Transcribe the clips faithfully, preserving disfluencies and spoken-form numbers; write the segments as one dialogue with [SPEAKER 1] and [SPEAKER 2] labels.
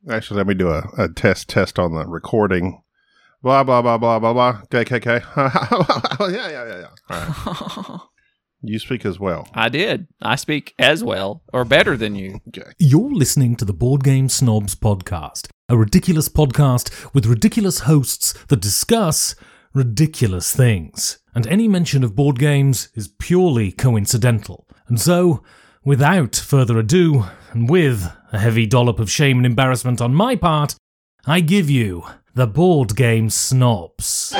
[SPEAKER 1] Actually, let me do a, a test test on the recording. Blah, blah, blah, blah, blah, blah. K, K, K. yeah, yeah, yeah, yeah. All right. You speak as well.
[SPEAKER 2] I did. I speak as well, or better than you.
[SPEAKER 1] Okay.
[SPEAKER 3] You're listening to the Board Game Snobs podcast, a ridiculous podcast with ridiculous hosts that discuss ridiculous things. And any mention of board games is purely coincidental. And so, without further ado, and with a heavy dollop of shame and embarrassment on my part, I give you the Board Game Snobs.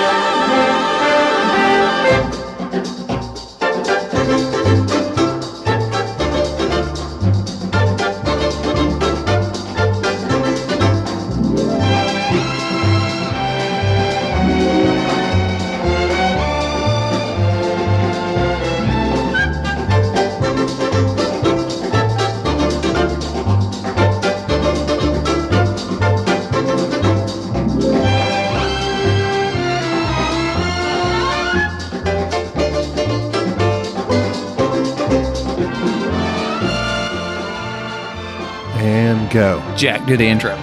[SPEAKER 1] And go.
[SPEAKER 2] Jack, do the intro.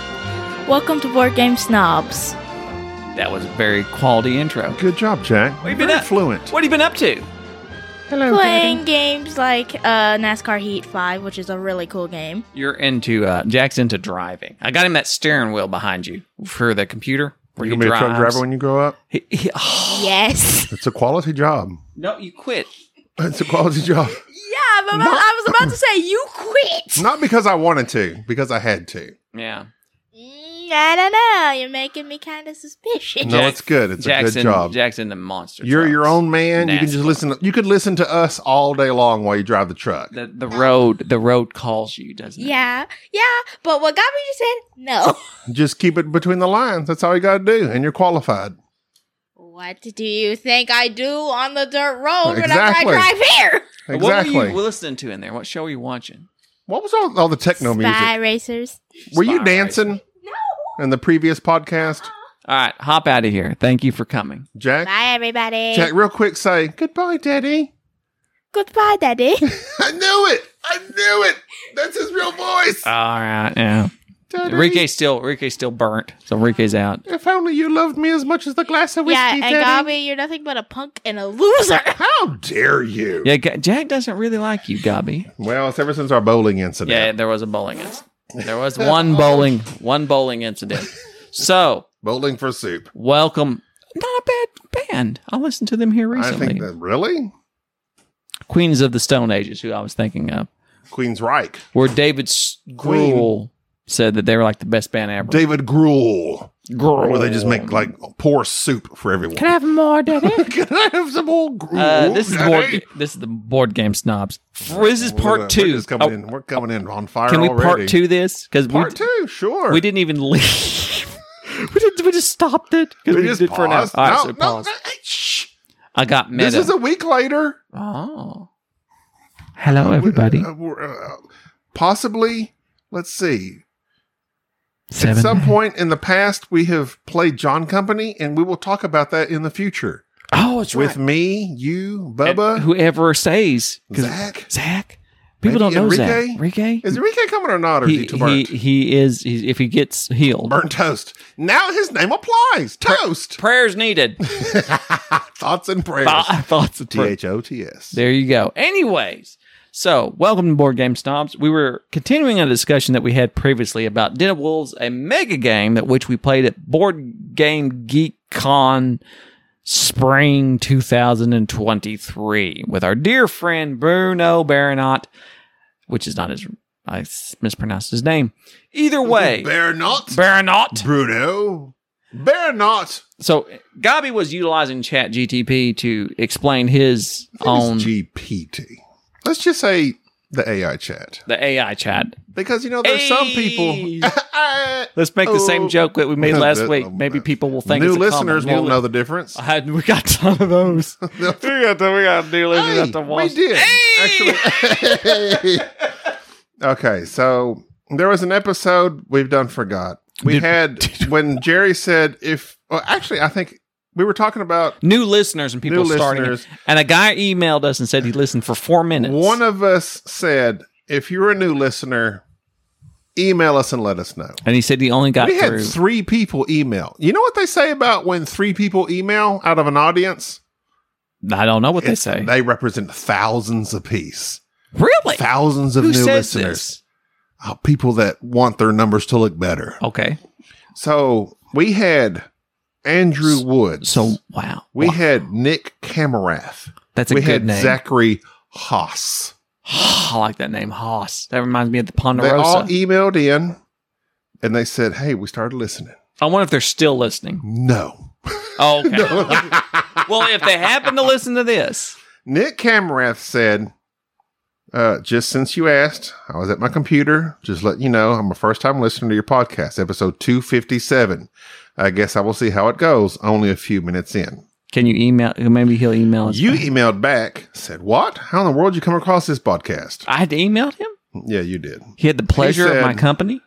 [SPEAKER 4] Welcome to Board Game Snobs.
[SPEAKER 2] That was a very quality intro.
[SPEAKER 1] Good job, Jack.
[SPEAKER 2] What have you been
[SPEAKER 1] Very
[SPEAKER 2] up-
[SPEAKER 1] fluent.
[SPEAKER 2] What have you been up to?
[SPEAKER 1] Hello,
[SPEAKER 4] Playing games like uh, NASCAR Heat five, which is a really cool game.
[SPEAKER 2] You're into, uh, Jack's into driving. I got him that steering wheel behind you for the computer. Where
[SPEAKER 1] You
[SPEAKER 2] he
[SPEAKER 1] gonna be a truck
[SPEAKER 2] drives.
[SPEAKER 1] driver when you grow up?
[SPEAKER 2] He, he, oh,
[SPEAKER 4] Yes.
[SPEAKER 1] It's a quality job.
[SPEAKER 2] no, you quit.
[SPEAKER 1] It's a quality job.
[SPEAKER 4] Yeah, but
[SPEAKER 1] Not-
[SPEAKER 4] I was about to say you quit.
[SPEAKER 1] Not because I wanted to, because I had to.
[SPEAKER 2] Yeah.
[SPEAKER 4] Mm, I don't know. You're making me kind of suspicious.
[SPEAKER 1] No,
[SPEAKER 2] Jack-
[SPEAKER 1] it's good. It's
[SPEAKER 2] Jack's
[SPEAKER 1] a good
[SPEAKER 2] in,
[SPEAKER 1] job.
[SPEAKER 2] Jack's in the monster
[SPEAKER 1] You're
[SPEAKER 2] trucks.
[SPEAKER 1] your own man. You can just
[SPEAKER 2] NASCAR.
[SPEAKER 1] listen. To, you could listen to us all day long while you drive the truck.
[SPEAKER 2] The, the road, the road calls you, doesn't it?
[SPEAKER 4] Yeah, yeah, but what got me just said no.
[SPEAKER 1] Just keep it between the lines. That's all you got to do, and you're qualified.
[SPEAKER 4] What do you think I do on the dirt road
[SPEAKER 1] Exactly.
[SPEAKER 4] whenever I drive here?
[SPEAKER 1] Exactly.
[SPEAKER 2] What were you listening to in there? What show were you watching?
[SPEAKER 1] What was all, all the techno
[SPEAKER 4] Spy
[SPEAKER 1] music?
[SPEAKER 4] Racers.
[SPEAKER 1] Were you
[SPEAKER 2] Spy
[SPEAKER 1] dancing
[SPEAKER 2] Racer.
[SPEAKER 1] in the previous podcast,
[SPEAKER 2] All right, hop out of here. Thank you for coming.
[SPEAKER 1] Jack?
[SPEAKER 4] Bye, everybody.
[SPEAKER 1] Jack, real quick, say goodbye, Daddy.
[SPEAKER 4] Goodbye, Daddy.
[SPEAKER 1] I knew it. I knew it. That's his real voice.
[SPEAKER 2] All right, yeah.
[SPEAKER 1] Daddy.
[SPEAKER 2] Enrique's still Enrique's still burnt, so Enrique's out.
[SPEAKER 1] If only you loved me as much as the glass of whiskey,
[SPEAKER 4] yeah, and
[SPEAKER 1] Daddy.
[SPEAKER 4] Gabi, you're nothing but a punk and a loser.
[SPEAKER 1] How dare you?
[SPEAKER 2] Yeah, Ga- Jack doesn't really like you, Gabi.
[SPEAKER 1] Well, it's ever since our bowling incident.
[SPEAKER 2] Yeah, there was a bowling incident. There was one bowling, one bowling incident. So,
[SPEAKER 1] Bowling for soup.
[SPEAKER 2] welcome. Not a bad band. I listened to them here
[SPEAKER 1] I
[SPEAKER 2] recently.
[SPEAKER 1] think that really
[SPEAKER 2] Queens of the Stone Ages, who I was thinking of,
[SPEAKER 1] Queen's Reich.
[SPEAKER 2] where David S-
[SPEAKER 1] Queen.
[SPEAKER 2] Gruhl said that they were like the best band ever.
[SPEAKER 1] David Gruhl.
[SPEAKER 2] Gruhl.
[SPEAKER 1] Where they just make like poor soup for everyone.
[SPEAKER 2] Can I have more, Daddy?
[SPEAKER 1] Can I have some more gruel?
[SPEAKER 2] Uh, this is the board.
[SPEAKER 1] Daddy?
[SPEAKER 2] This is the board game snobs. This is
[SPEAKER 1] We're
[SPEAKER 2] part
[SPEAKER 1] gonna-
[SPEAKER 2] two.
[SPEAKER 1] We're, just coming
[SPEAKER 2] Oh,
[SPEAKER 1] in, we're coming in on fire
[SPEAKER 2] can we
[SPEAKER 1] already.
[SPEAKER 2] part two this? Because we,
[SPEAKER 1] Part two, sure.
[SPEAKER 2] we didn't even leave. we, did, we just stopped it because
[SPEAKER 1] We
[SPEAKER 2] we,
[SPEAKER 1] just
[SPEAKER 2] did for an hour.
[SPEAKER 1] paused.
[SPEAKER 2] All right,
[SPEAKER 1] no,
[SPEAKER 2] so
[SPEAKER 1] no,
[SPEAKER 2] pause.
[SPEAKER 1] no, hey, shh.
[SPEAKER 2] I got meta.
[SPEAKER 1] This is a week later.
[SPEAKER 2] oh. Hello, everybody.
[SPEAKER 1] Uh, we're, uh, possibly, let's see.
[SPEAKER 2] Seven.
[SPEAKER 1] At some point in the past, we have played John Company, and we will talk about that in the future.
[SPEAKER 2] Oh, it's
[SPEAKER 1] With
[SPEAKER 2] right.
[SPEAKER 1] me, you,
[SPEAKER 2] And
[SPEAKER 1] Bubba,
[SPEAKER 2] whoever says 'cause
[SPEAKER 1] Zach.
[SPEAKER 2] Zach. People
[SPEAKER 1] Maybe
[SPEAKER 2] don't know
[SPEAKER 1] Enrique?
[SPEAKER 2] Zach. Enrique.
[SPEAKER 1] Is Enrique coming or not, or is he,
[SPEAKER 2] he,
[SPEAKER 1] too
[SPEAKER 2] he,
[SPEAKER 1] burnt?
[SPEAKER 2] he is. He's, if he gets healed,
[SPEAKER 1] Burnt toast. Now his name applies. Toast.
[SPEAKER 2] prayers needed.
[SPEAKER 1] Thoughts and prayers.
[SPEAKER 2] Th- Thoughts of
[SPEAKER 1] T
[SPEAKER 2] prayer.
[SPEAKER 1] H O T S.
[SPEAKER 2] There you go. Anyways, so welcome to Board Game Snobs. We were continuing a discussion that we had previously about Den of Wolves, a mega game that which we played at Board Game Geek Con Spring two thousand twenty-three with our dear friend Bruno Baronot, which is not his, I s- mispronounced his name. Either way,
[SPEAKER 1] Bear not.
[SPEAKER 2] Baronot.
[SPEAKER 1] Bruno. Bear not.
[SPEAKER 2] So Gabi was utilizing Chat G T P to explain his own,
[SPEAKER 1] G P T. Let's just say the A I chat.
[SPEAKER 2] the A I chat.
[SPEAKER 1] Because, you know, there's some
[SPEAKER 2] Hey.
[SPEAKER 1] people.
[SPEAKER 2] Let's make the
[SPEAKER 1] Oh.
[SPEAKER 2] same joke that we made last
[SPEAKER 1] That-
[SPEAKER 2] week. Maybe people will think
[SPEAKER 1] New
[SPEAKER 2] it's a
[SPEAKER 1] listeners
[SPEAKER 2] comment.
[SPEAKER 1] won't
[SPEAKER 2] New
[SPEAKER 1] know the difference.
[SPEAKER 2] I had, we got a ton of those. we got we got new listeners
[SPEAKER 1] Hey,
[SPEAKER 2] have to
[SPEAKER 1] we
[SPEAKER 2] watch.
[SPEAKER 1] did. Actually. Okay, so there was an episode we've done forgot. We
[SPEAKER 2] Did-
[SPEAKER 1] had when Jerry said if well, actually I think we were talking about
[SPEAKER 2] New listeners and people
[SPEAKER 1] New
[SPEAKER 2] starting.
[SPEAKER 1] listeners.
[SPEAKER 2] It. And a guy emailed us and said he listened for four minutes.
[SPEAKER 1] one of us said if you're a new listener, email us and let us know.
[SPEAKER 2] And he said he only got
[SPEAKER 1] We had
[SPEAKER 2] through.
[SPEAKER 1] three people email. You know what they say about when three people email out of an audience?
[SPEAKER 2] I don't know what
[SPEAKER 1] It's-
[SPEAKER 2] they say.
[SPEAKER 1] They represent thousands apiece.
[SPEAKER 2] Really?
[SPEAKER 1] Thousands of
[SPEAKER 2] Who
[SPEAKER 1] new
[SPEAKER 2] says
[SPEAKER 1] listeners.
[SPEAKER 2] this?
[SPEAKER 1] Uh, people that want their numbers to look better.
[SPEAKER 2] Okay.
[SPEAKER 1] So we had Andrew Woods.
[SPEAKER 2] So, wow.
[SPEAKER 1] we
[SPEAKER 2] Wow.
[SPEAKER 1] had Nick Camarath.
[SPEAKER 2] That's a
[SPEAKER 1] we
[SPEAKER 2] good
[SPEAKER 1] had
[SPEAKER 2] name.
[SPEAKER 1] Zachary Haas.
[SPEAKER 2] I like that name, Haas. That reminds me of the
[SPEAKER 1] They
[SPEAKER 2] Ponderosa.
[SPEAKER 1] all emailed in and they said, hey, we started listening.
[SPEAKER 2] I wonder if they're still listening.
[SPEAKER 1] No.
[SPEAKER 2] Oh, okay. Well, if they happen to listen to this,
[SPEAKER 1] Nick Camarath said, uh, just since you asked, I was at my computer. Just let you know, I'm a first time listener to your podcast, episode two fifty-seven. I guess I will see how it goes. Only a few minutes in.
[SPEAKER 2] can you email? Maybe he'll email us.
[SPEAKER 1] You
[SPEAKER 2] back.
[SPEAKER 1] emailed back, said, what? How in the world did you come across this podcast?
[SPEAKER 2] I had to email him.
[SPEAKER 1] Yeah, you did.
[SPEAKER 2] He had the pleasure
[SPEAKER 1] said-
[SPEAKER 2] of my company.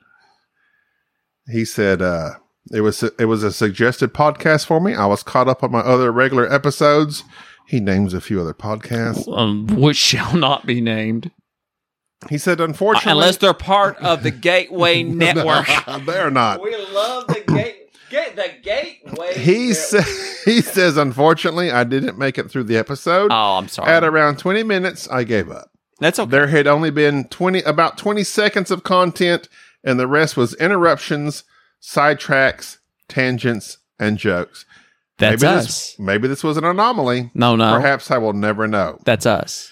[SPEAKER 1] He said, uh, it was it was a suggested podcast for me. I was caught up on my other regular episodes. He names a few other podcasts.
[SPEAKER 2] Um, which shall not be named,
[SPEAKER 1] He said, unfortunately,
[SPEAKER 2] unless they're part of the Gateway Network.
[SPEAKER 1] they're not.
[SPEAKER 2] We love the gate, gate the Gateway.
[SPEAKER 1] He sa- he says, unfortunately, I didn't make it through the episode.
[SPEAKER 2] Oh, I'm sorry.
[SPEAKER 1] At around twenty minutes, I gave up.
[SPEAKER 2] That's okay.
[SPEAKER 1] There had only been twenty about twenty seconds of content, and the rest was interruptions, sidetracks, tangents, and jokes.
[SPEAKER 2] That's
[SPEAKER 1] maybe
[SPEAKER 2] us.
[SPEAKER 1] This, maybe this was an anomaly.
[SPEAKER 2] No, no.
[SPEAKER 1] Perhaps I will never know.
[SPEAKER 2] That's us.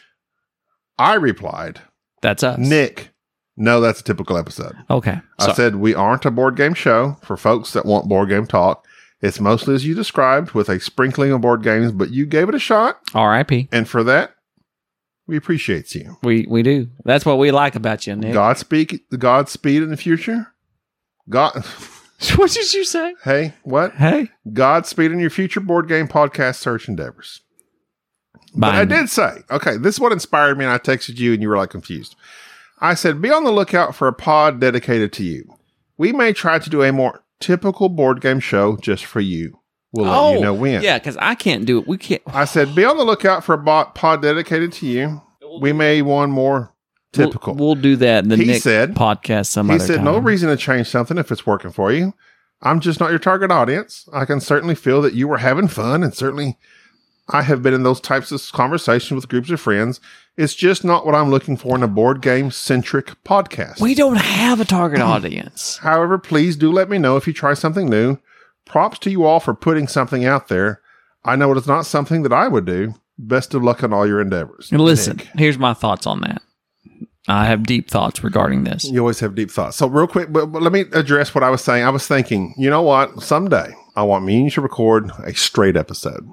[SPEAKER 1] I replied,
[SPEAKER 2] That's us.
[SPEAKER 1] Nick, no, that's a typical episode.
[SPEAKER 2] Okay.
[SPEAKER 1] I
[SPEAKER 2] So-
[SPEAKER 1] said, we aren't a board game show for folks that want board game talk. It's mostly as you described with a sprinkling of board games, but you gave it a shot.
[SPEAKER 2] R I P
[SPEAKER 1] And for that, we appreciate you.
[SPEAKER 2] We we do. That's what we like about you, Nick.
[SPEAKER 1] Godspeed, Godspeed in the future. God,
[SPEAKER 2] What did you say?
[SPEAKER 1] hey, what?
[SPEAKER 2] Hey.
[SPEAKER 1] Godspeed in your future board game podcast search endeavors. But I
[SPEAKER 2] Bye.
[SPEAKER 1] did say, okay, this is what inspired me, and I texted you, and you were like confused. I said, be on the lookout for a pod dedicated to you. We may try to do a more typical board game show just for you. We'll let you know when.
[SPEAKER 2] Yeah, because I can't do it. We can't.
[SPEAKER 1] I said, be on the lookout for a bo- pod dedicated to you. We may one more typical.
[SPEAKER 2] We'll, we'll do that in the
[SPEAKER 1] He
[SPEAKER 2] Nick
[SPEAKER 1] said-
[SPEAKER 2] podcast some
[SPEAKER 1] he
[SPEAKER 2] other
[SPEAKER 1] said,
[SPEAKER 2] time.
[SPEAKER 1] no reason to change something if it's working for you. I'm just not your target audience. I can certainly feel that you were having fun, and certainly I have been in those types of conversations with groups of friends. It's just not what I'm looking for in a board game centric podcast.
[SPEAKER 2] We don't have a target audience.
[SPEAKER 1] However, please do let me know if you try something new. Props to you all for putting something out there. I know it is not something that I would do. Best of luck on all your endeavors.
[SPEAKER 2] And listen,
[SPEAKER 1] Nick.
[SPEAKER 2] here's my thoughts on that. I have deep thoughts regarding this.
[SPEAKER 1] You always have deep thoughts. So real quick, but, but let me address what I was saying. I was thinking, you know what? Someday I want me and you to record a straight episode.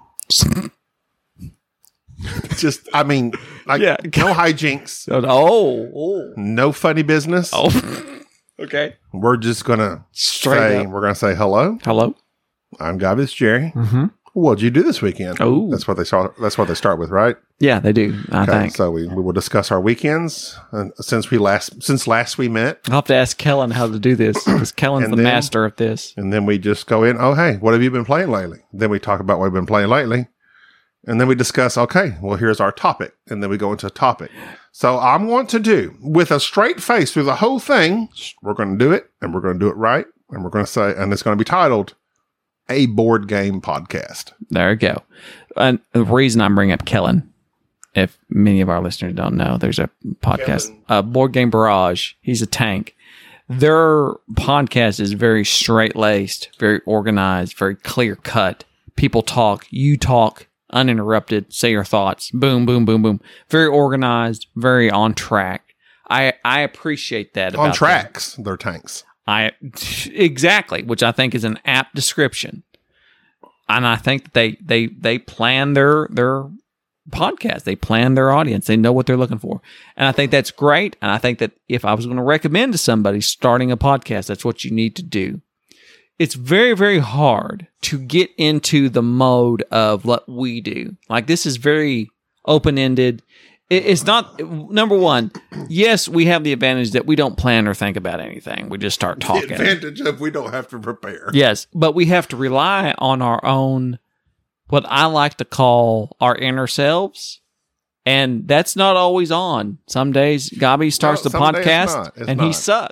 [SPEAKER 1] Just, I mean, like
[SPEAKER 2] Yeah.
[SPEAKER 1] no hijinks,
[SPEAKER 2] Oh, oh,
[SPEAKER 1] no funny business.
[SPEAKER 2] oh. Okay.
[SPEAKER 1] We're just gonna
[SPEAKER 2] Straight
[SPEAKER 1] say,
[SPEAKER 2] up.
[SPEAKER 1] we're gonna say hello.
[SPEAKER 2] Hello.
[SPEAKER 1] I'm Gabby's Jerry.
[SPEAKER 2] Mm-hmm.
[SPEAKER 1] What'd you do this weekend?
[SPEAKER 2] Oh.
[SPEAKER 1] that's what they start. That's what they start with, right?
[SPEAKER 2] Yeah, they do. I
[SPEAKER 1] Okay,
[SPEAKER 2] think.
[SPEAKER 1] so we, we will discuss our weekends uh, since we last since last we met,
[SPEAKER 2] I'll have to ask Kellen how to do this because Kellen's
[SPEAKER 1] And
[SPEAKER 2] the
[SPEAKER 1] then-
[SPEAKER 2] master of this.
[SPEAKER 1] and then we just go in. Oh, hey, what have you been playing lately? Then we talk about what we've been playing lately, and then we discuss. Okay, well, here's our topic, and then we go into a topic. So I'm going to do with a straight face through the whole thing. We're going to do it, and we're going to do it right, and we're going to say, and it's going to be titled "A Board Game Podcast."
[SPEAKER 2] There you go. And the reason I'm bringing up Kellen, if many of our listeners don't know, there's a podcast, uh, Board Game Barrage. He's a tank. Their podcast is very straight laced, very organized, very clear cut. People talk, you talk, uninterrupted, say your thoughts, boom, boom, boom, boom. Very organized, very on track. I I appreciate that.
[SPEAKER 1] On
[SPEAKER 2] about them.
[SPEAKER 1] tracks, they're tanks.
[SPEAKER 2] I exactly, which I think is an apt description, and I think that they they they plan their their podcast, they plan their audience, they know what they're looking for, and I think that's great. And I think that if I was going to recommend to somebody starting a podcast, that's what you need to do. It's very very hard to get into the mode of what we do. Like this is very open ended. It's not, number one, yes, we have the advantage that we don't plan or think about anything. We just start talking.
[SPEAKER 1] The advantage of we don't have to prepare.
[SPEAKER 2] Yes, but we have to rely on our own, what I like to call our inner selves. And that's not always on. Some days, Gabi starts
[SPEAKER 1] No,
[SPEAKER 2] the
[SPEAKER 1] some days it's
[SPEAKER 2] podcast
[SPEAKER 1] not. It's
[SPEAKER 2] and he
[SPEAKER 1] not.
[SPEAKER 2] sucks.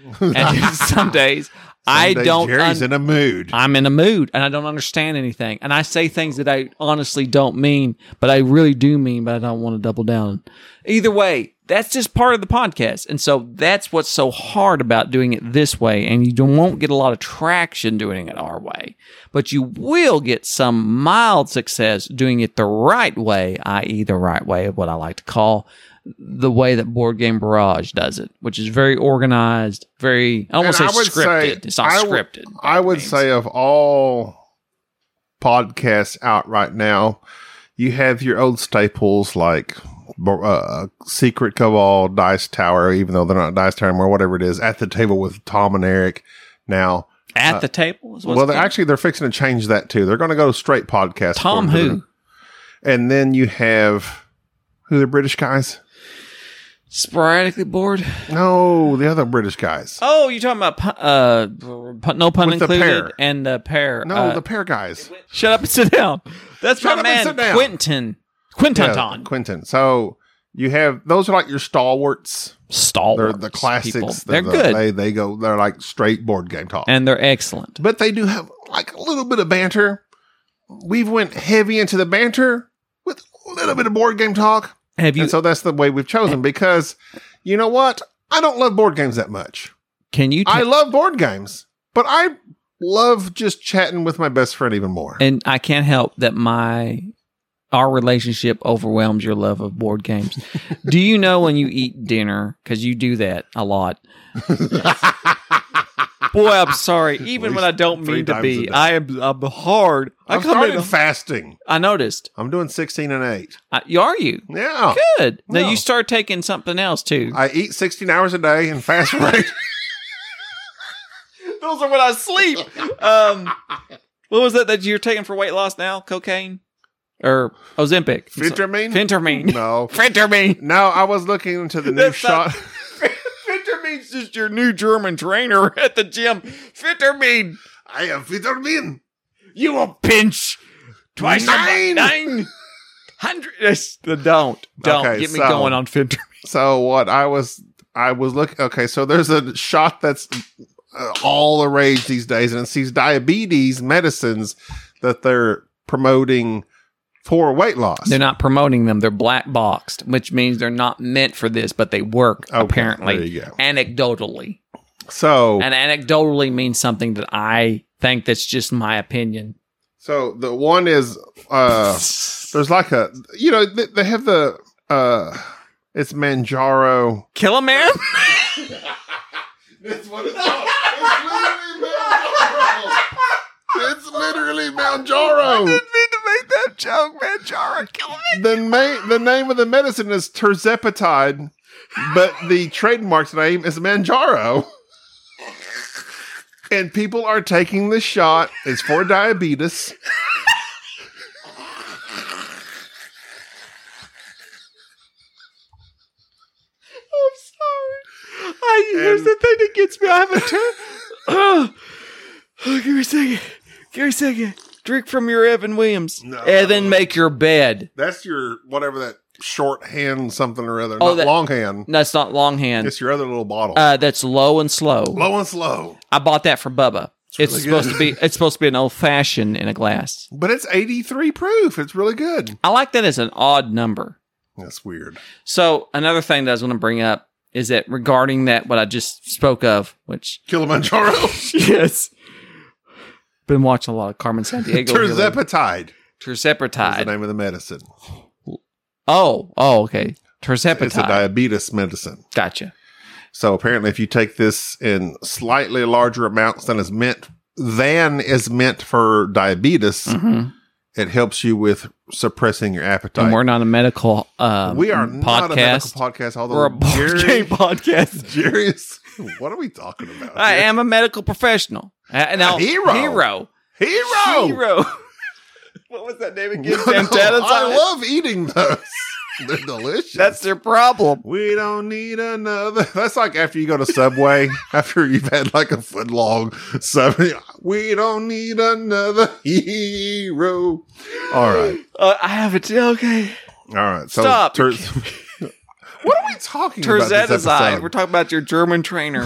[SPEAKER 2] And some days I
[SPEAKER 1] Someday
[SPEAKER 2] don't.
[SPEAKER 1] Jerry's
[SPEAKER 2] un-
[SPEAKER 1] in a mood.
[SPEAKER 2] I'm in a mood and I don't understand anything. And I say things that I honestly don't mean, but I really do mean, but I don't want to double down. Either way, that's just part of the podcast. And so that's what's so hard about doing it this way. And you don't, won't get a lot of traction doing it our way, but you will get some mild success doing it the right way, that is the right way of what I like to call the way that Board Game Barrage does it, which is very organized, very, I don't want to
[SPEAKER 1] And
[SPEAKER 2] say
[SPEAKER 1] I would
[SPEAKER 2] scripted.
[SPEAKER 1] say-
[SPEAKER 2] it's not
[SPEAKER 1] I w-
[SPEAKER 2] scripted. by
[SPEAKER 1] I
[SPEAKER 2] any
[SPEAKER 1] would
[SPEAKER 2] means.
[SPEAKER 1] say of all podcasts out right now, you have your old staples like uh, Secret Cabal, Dice Tower, even though they're not Dice Tower anymore, whatever it is, At the Table with Tom and Eric. Now,
[SPEAKER 2] At
[SPEAKER 1] uh,
[SPEAKER 2] the table? Is what's
[SPEAKER 1] well, they're
[SPEAKER 2] called?
[SPEAKER 1] actually they're fixing to change that too. They're going to go straight podcast.
[SPEAKER 2] Tom
[SPEAKER 1] for
[SPEAKER 2] who?
[SPEAKER 1] And then you have who the British guys?
[SPEAKER 2] Sporadically bored?
[SPEAKER 1] No, the other British guys.
[SPEAKER 2] Oh, you're talking about pu- uh, pu- no pun
[SPEAKER 1] With the
[SPEAKER 2] included
[SPEAKER 1] pair.
[SPEAKER 2] and the pair.
[SPEAKER 1] No,
[SPEAKER 2] uh,
[SPEAKER 1] the pair guys.
[SPEAKER 2] shut up and sit down. That's
[SPEAKER 1] Shut
[SPEAKER 2] my
[SPEAKER 1] up and
[SPEAKER 2] man,
[SPEAKER 1] sit down.
[SPEAKER 2] Quentin. Quinton.
[SPEAKER 1] Yeah, Quentin. So you have those are like your stalwarts.
[SPEAKER 2] Stalwarts.
[SPEAKER 1] They're the classics.
[SPEAKER 2] people.
[SPEAKER 1] They're,
[SPEAKER 2] They're
[SPEAKER 1] the-
[SPEAKER 2] good.
[SPEAKER 1] They they go. They're like straight board game talk.
[SPEAKER 2] and they're excellent.
[SPEAKER 1] But they do have like a little bit of banter. We've went heavy into the banter with a little bit of board game talk.
[SPEAKER 2] Have you,
[SPEAKER 1] And so that's the way we've chosen because you know what? I don't love board games that much.
[SPEAKER 2] can you,
[SPEAKER 1] I
[SPEAKER 2] t-
[SPEAKER 1] love board games, but I love just chatting with my best friend even more.
[SPEAKER 2] and I can't help that my, our relationship overwhelms your love of board games. Do you know when you eat dinner, because you do that a lot. Boy, I'm sorry. Even
[SPEAKER 1] least
[SPEAKER 2] when I don't
[SPEAKER 1] three
[SPEAKER 2] mean to
[SPEAKER 1] times a
[SPEAKER 2] be,
[SPEAKER 1] day.
[SPEAKER 2] I am I'm hard. I
[SPEAKER 1] I'm
[SPEAKER 2] come in.
[SPEAKER 1] started fasting.
[SPEAKER 2] I noticed.
[SPEAKER 1] I'm doing sixteen and eight.
[SPEAKER 2] I, are you?
[SPEAKER 1] Yeah.
[SPEAKER 2] Good. Now
[SPEAKER 1] No.
[SPEAKER 2] you start taking something else too.
[SPEAKER 1] I eat sixteen hours a day and fast for eight.
[SPEAKER 2] Those are when I sleep. Um, what was that that you're taking for weight loss now? Cocaine or Ozempic?
[SPEAKER 1] Phentermine?
[SPEAKER 2] Phentermine.
[SPEAKER 1] No.
[SPEAKER 2] Phentermine.
[SPEAKER 1] No, I was looking into the new
[SPEAKER 2] That's not-
[SPEAKER 1] shot.
[SPEAKER 2] Phentermine's just your new German trainer at the gym. Phentermine.
[SPEAKER 1] I have Phentermine.
[SPEAKER 2] You will pinch twice
[SPEAKER 1] Nine.
[SPEAKER 2] a month. Nine hundred. Yes, the don't don't
[SPEAKER 1] Okay,
[SPEAKER 2] get me
[SPEAKER 1] so-
[SPEAKER 2] going on Phentermine.
[SPEAKER 1] So what I was, I was looking. Okay, so there's a shot that's uh, all the rage these days, and it's these diabetes medicines that they're promoting for weight loss.
[SPEAKER 2] They're not promoting them. They're black boxed, which means they're not meant for this, but they work
[SPEAKER 1] Okay,
[SPEAKER 2] apparently.
[SPEAKER 1] there you go.
[SPEAKER 2] Anecdotally,
[SPEAKER 1] So,
[SPEAKER 2] and anecdotally means something that I think that's just my opinion.
[SPEAKER 1] so the one is, uh, there's like a, you know, they, they have the, uh, it's Manjaro.
[SPEAKER 2] Kill a man.
[SPEAKER 1] It's what it's called. It's literally Manjaro.
[SPEAKER 2] mean to make that joke, man. Jara, kill a man.
[SPEAKER 1] The ma- the name of the medicine is terzepatide, but the trademark's name is Manjaro. And people are taking this shot. It's for diabetes.
[SPEAKER 2] I'm sorry. I, here's
[SPEAKER 1] And-
[SPEAKER 2] the thing that gets me. I have a turn. oh, oh, give me a second. Give me a second. Drink from your Evan Williams.
[SPEAKER 1] No.
[SPEAKER 2] And then make your bed.
[SPEAKER 1] That's your whatever that short hand something or other.
[SPEAKER 2] Oh,
[SPEAKER 1] Not
[SPEAKER 2] that-
[SPEAKER 1] long hand.
[SPEAKER 2] That's not longhand.
[SPEAKER 1] It's your other little bottle.
[SPEAKER 2] Uh, that's low and slow.
[SPEAKER 1] Low and slow.
[SPEAKER 2] I bought that for Bubba. It's,
[SPEAKER 1] really
[SPEAKER 2] supposed
[SPEAKER 1] good.
[SPEAKER 2] to be. It's supposed to be an old fashioned in a glass.
[SPEAKER 1] But it's eighty-three proof. It's really good.
[SPEAKER 2] I like that as an odd number.
[SPEAKER 1] That's weird.
[SPEAKER 2] So another thing that I was going to bring up is that regarding that what I just spoke of, which
[SPEAKER 1] Kilimanjaro.
[SPEAKER 2] yes, been watching a lot of Carmen Sandiego.
[SPEAKER 1] Terzepatide is the
[SPEAKER 2] Terzepatide.
[SPEAKER 1] name of the medicine.
[SPEAKER 2] Oh, oh, okay. Terzepatide.
[SPEAKER 1] It's a diabetes medicine.
[SPEAKER 2] Gotcha.
[SPEAKER 1] So apparently, if you take this in slightly larger amounts than is meant than is meant for diabetes,
[SPEAKER 2] hmm
[SPEAKER 1] it helps you with suppressing your appetite.
[SPEAKER 2] And we're not a medical uh,
[SPEAKER 1] we are not a medical
[SPEAKER 2] podcast.
[SPEAKER 1] podcast. Although
[SPEAKER 2] We're a board
[SPEAKER 1] Jerry,
[SPEAKER 2] game podcast.
[SPEAKER 1] Jerry is, what are we talking about?
[SPEAKER 2] I
[SPEAKER 1] here?
[SPEAKER 2] am a medical professional. Uh, now,
[SPEAKER 1] A hero.
[SPEAKER 2] Hero.
[SPEAKER 1] hero.
[SPEAKER 2] Hero. What was that name again?
[SPEAKER 1] No, no,
[SPEAKER 2] Santana's
[SPEAKER 1] I
[SPEAKER 2] Eye?
[SPEAKER 1] love eating those. They're delicious.
[SPEAKER 2] That's their problem.
[SPEAKER 1] We don't need another. That's like after you go to Subway, after you've had like a foot long Subway. We don't need another hero. All right.
[SPEAKER 2] Uh, I have it. Okay.
[SPEAKER 1] All right. So
[SPEAKER 2] Stop.
[SPEAKER 1] ter- What are we talking about this
[SPEAKER 2] Terzetazide.
[SPEAKER 1] episode?
[SPEAKER 2] We're talking about your German trainer.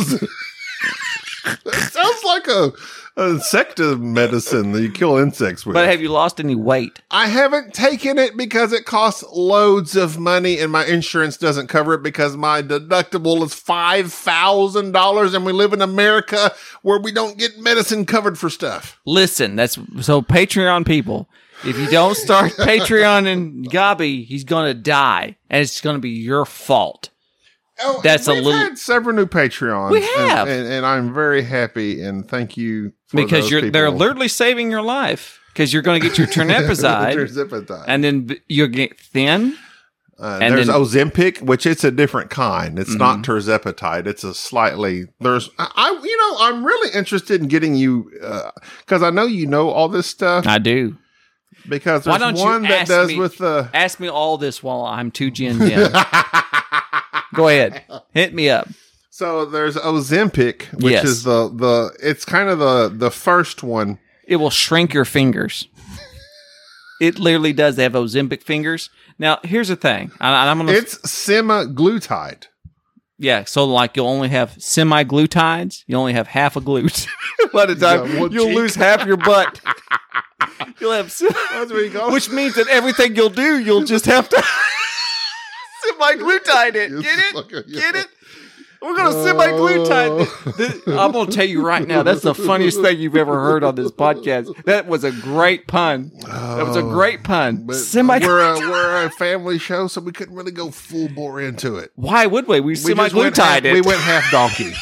[SPEAKER 1] It sounds like a, a insecta medicine that you kill insects with.
[SPEAKER 2] But have you lost any weight?
[SPEAKER 1] I haven't taken it because it costs loads of money and my insurance doesn't cover it because my deductible is five thousand dollars and we live in America where we don't get medicine covered for stuff.
[SPEAKER 2] Listen, that's so Patreon people. If you don't start Patreon and Gabi, he's going to die. And it's going to be your fault.
[SPEAKER 1] Oh,
[SPEAKER 2] That's a
[SPEAKER 1] we've
[SPEAKER 2] little-
[SPEAKER 1] had several new Patreons.
[SPEAKER 2] We have.
[SPEAKER 1] And, and, and I'm very happy and thank you for
[SPEAKER 2] Because
[SPEAKER 1] those
[SPEAKER 2] you're they're
[SPEAKER 1] people.
[SPEAKER 2] literally saving your life. Because you're going to get your Ternepazide.
[SPEAKER 1] Terzepatide.
[SPEAKER 2] and then b- you'll get thin.
[SPEAKER 1] Uh,
[SPEAKER 2] and
[SPEAKER 1] there's
[SPEAKER 2] then-
[SPEAKER 1] Ozempic, which it's a different kind. It's not
[SPEAKER 2] Mm-hmm.
[SPEAKER 1] terzepatide. It's a slightly there's I, I you know I'm really interested in getting you because I know you know all this stuff
[SPEAKER 2] I do.
[SPEAKER 1] because
[SPEAKER 2] Why
[SPEAKER 1] there's
[SPEAKER 2] don't you
[SPEAKER 1] one that
[SPEAKER 2] ask
[SPEAKER 1] does
[SPEAKER 2] me-
[SPEAKER 1] with the
[SPEAKER 2] Ask me all this while I'm too ginned in. Go ahead. Hit me up.
[SPEAKER 1] so there's Ozempic, which
[SPEAKER 2] Yes.
[SPEAKER 1] is the the it's kind of the the first one.
[SPEAKER 2] It will shrink your fingers. It literally does. They have Ozempic fingers. Now, here's the thing. I, I'm gonna.
[SPEAKER 1] It's semaglutide.
[SPEAKER 2] Yeah, so like you'll only have semi-glutides. You only have half a glute. By the time
[SPEAKER 1] got one
[SPEAKER 2] you'll
[SPEAKER 1] cheek.
[SPEAKER 2] lose half your butt. You'll have, se-
[SPEAKER 1] That's where you go.
[SPEAKER 2] which means that everything you'll do, you'll just have to semi-glutide it. Get it? Get it? We're gonna semi-glutide it. This- I'm gonna tell you right now, that's the funniest thing you've ever heard on this podcast. That was a great pun. That was a great pun.
[SPEAKER 1] But
[SPEAKER 2] Semi.
[SPEAKER 1] we're a, we're a family show, so we couldn't really go full bore into it.
[SPEAKER 2] Why would we? We
[SPEAKER 1] We just went half,
[SPEAKER 2] semi-glutide
[SPEAKER 1] we
[SPEAKER 2] it.
[SPEAKER 1] went half donkey.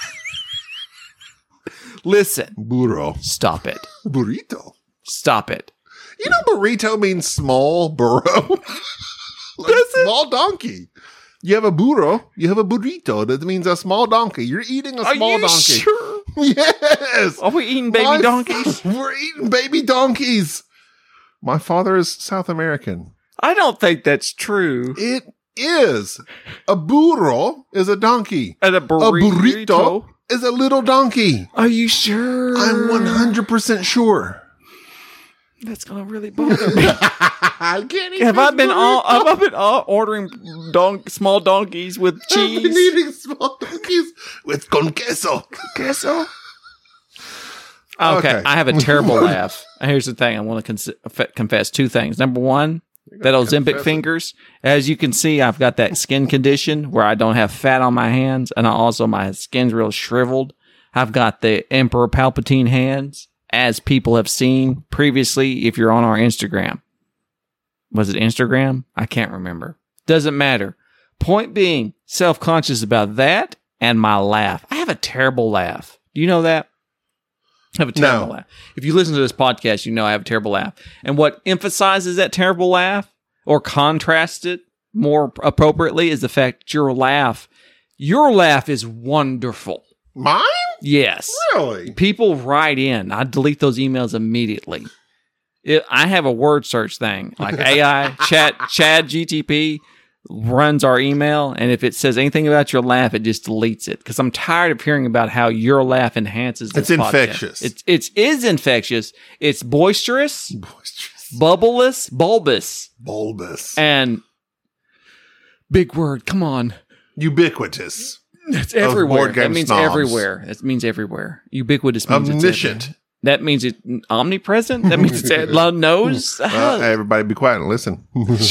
[SPEAKER 2] Listen,
[SPEAKER 1] Burro.
[SPEAKER 2] stop it.
[SPEAKER 1] Burrito.
[SPEAKER 2] Stop it.
[SPEAKER 1] You know, burrito means small burro. Like small donkey. You have a burro, you have a burrito. That means a small donkey. You're eating a
[SPEAKER 2] Are
[SPEAKER 1] small
[SPEAKER 2] you
[SPEAKER 1] donkey.
[SPEAKER 2] sure?
[SPEAKER 1] Yes.
[SPEAKER 2] Are we eating baby
[SPEAKER 1] My-
[SPEAKER 2] donkeys?
[SPEAKER 1] We're eating baby donkeys. My father is South American.
[SPEAKER 2] I don't think that's true.
[SPEAKER 1] It is. A burro is a donkey.
[SPEAKER 2] And a
[SPEAKER 1] A burrito is a little donkey.
[SPEAKER 2] Are you sure?
[SPEAKER 1] I'm one hundred percent sure.
[SPEAKER 2] That's gonna really bother me.
[SPEAKER 1] I can't eat
[SPEAKER 2] have I
[SPEAKER 1] this
[SPEAKER 2] been all?
[SPEAKER 1] burrito.
[SPEAKER 2] Have I been all ordering don- small donkeys with
[SPEAKER 1] I've been
[SPEAKER 2] cheese?
[SPEAKER 1] eating small donkeys with con queso.
[SPEAKER 2] Queso. Okay,
[SPEAKER 1] Okay.
[SPEAKER 2] I have a terrible laugh. Here's the thing: I want to cons- confess two things. Number one, that Ozempic
[SPEAKER 1] confess it.
[SPEAKER 2] fingers. As you can see, I've got that skin condition where I don't have fat on my hands, and I also my skin's real shriveled. I've got the Emperor Palpatine hands, as people have seen previously. If you're on our Instagram, was it Instagram? I can't remember. Doesn't matter. Point being, self-conscious about that and my laugh. I have a terrible laugh. Do you know that? I have a terrible
[SPEAKER 1] No.
[SPEAKER 2] laugh. If you listen to this podcast, you know I have a terrible laugh. And what emphasizes that terrible laugh or contrasts it more appropriately is the fact that your laugh, your laugh is wonderful.
[SPEAKER 1] Mine?
[SPEAKER 2] Yes.
[SPEAKER 1] Really?
[SPEAKER 2] People write in. I delete those emails immediately. It, I have a word search thing like A I, chat, Chad G T P runs our email. And if it says anything about your laugh, it just deletes it. Cause I'm tired of hearing about how your laugh enhances this
[SPEAKER 1] It's
[SPEAKER 2] podcast.
[SPEAKER 1] infectious.
[SPEAKER 2] It's, it's, is infectious. It's boisterous,
[SPEAKER 1] Boisterous.
[SPEAKER 2] bubbleless, bulbous,
[SPEAKER 1] Bulbous.
[SPEAKER 2] and big word. Come on.
[SPEAKER 1] Ubiquitous.
[SPEAKER 2] It's
[SPEAKER 1] Of
[SPEAKER 2] everywhere.
[SPEAKER 1] board game
[SPEAKER 2] That means
[SPEAKER 1] snobs.
[SPEAKER 2] everywhere. That means everywhere. Ubiquitous means it's
[SPEAKER 1] Omniscient.
[SPEAKER 2] everywhere. That means it's omnipresent. That means it's at loud nose.
[SPEAKER 1] Uh, everybody be quiet and listen.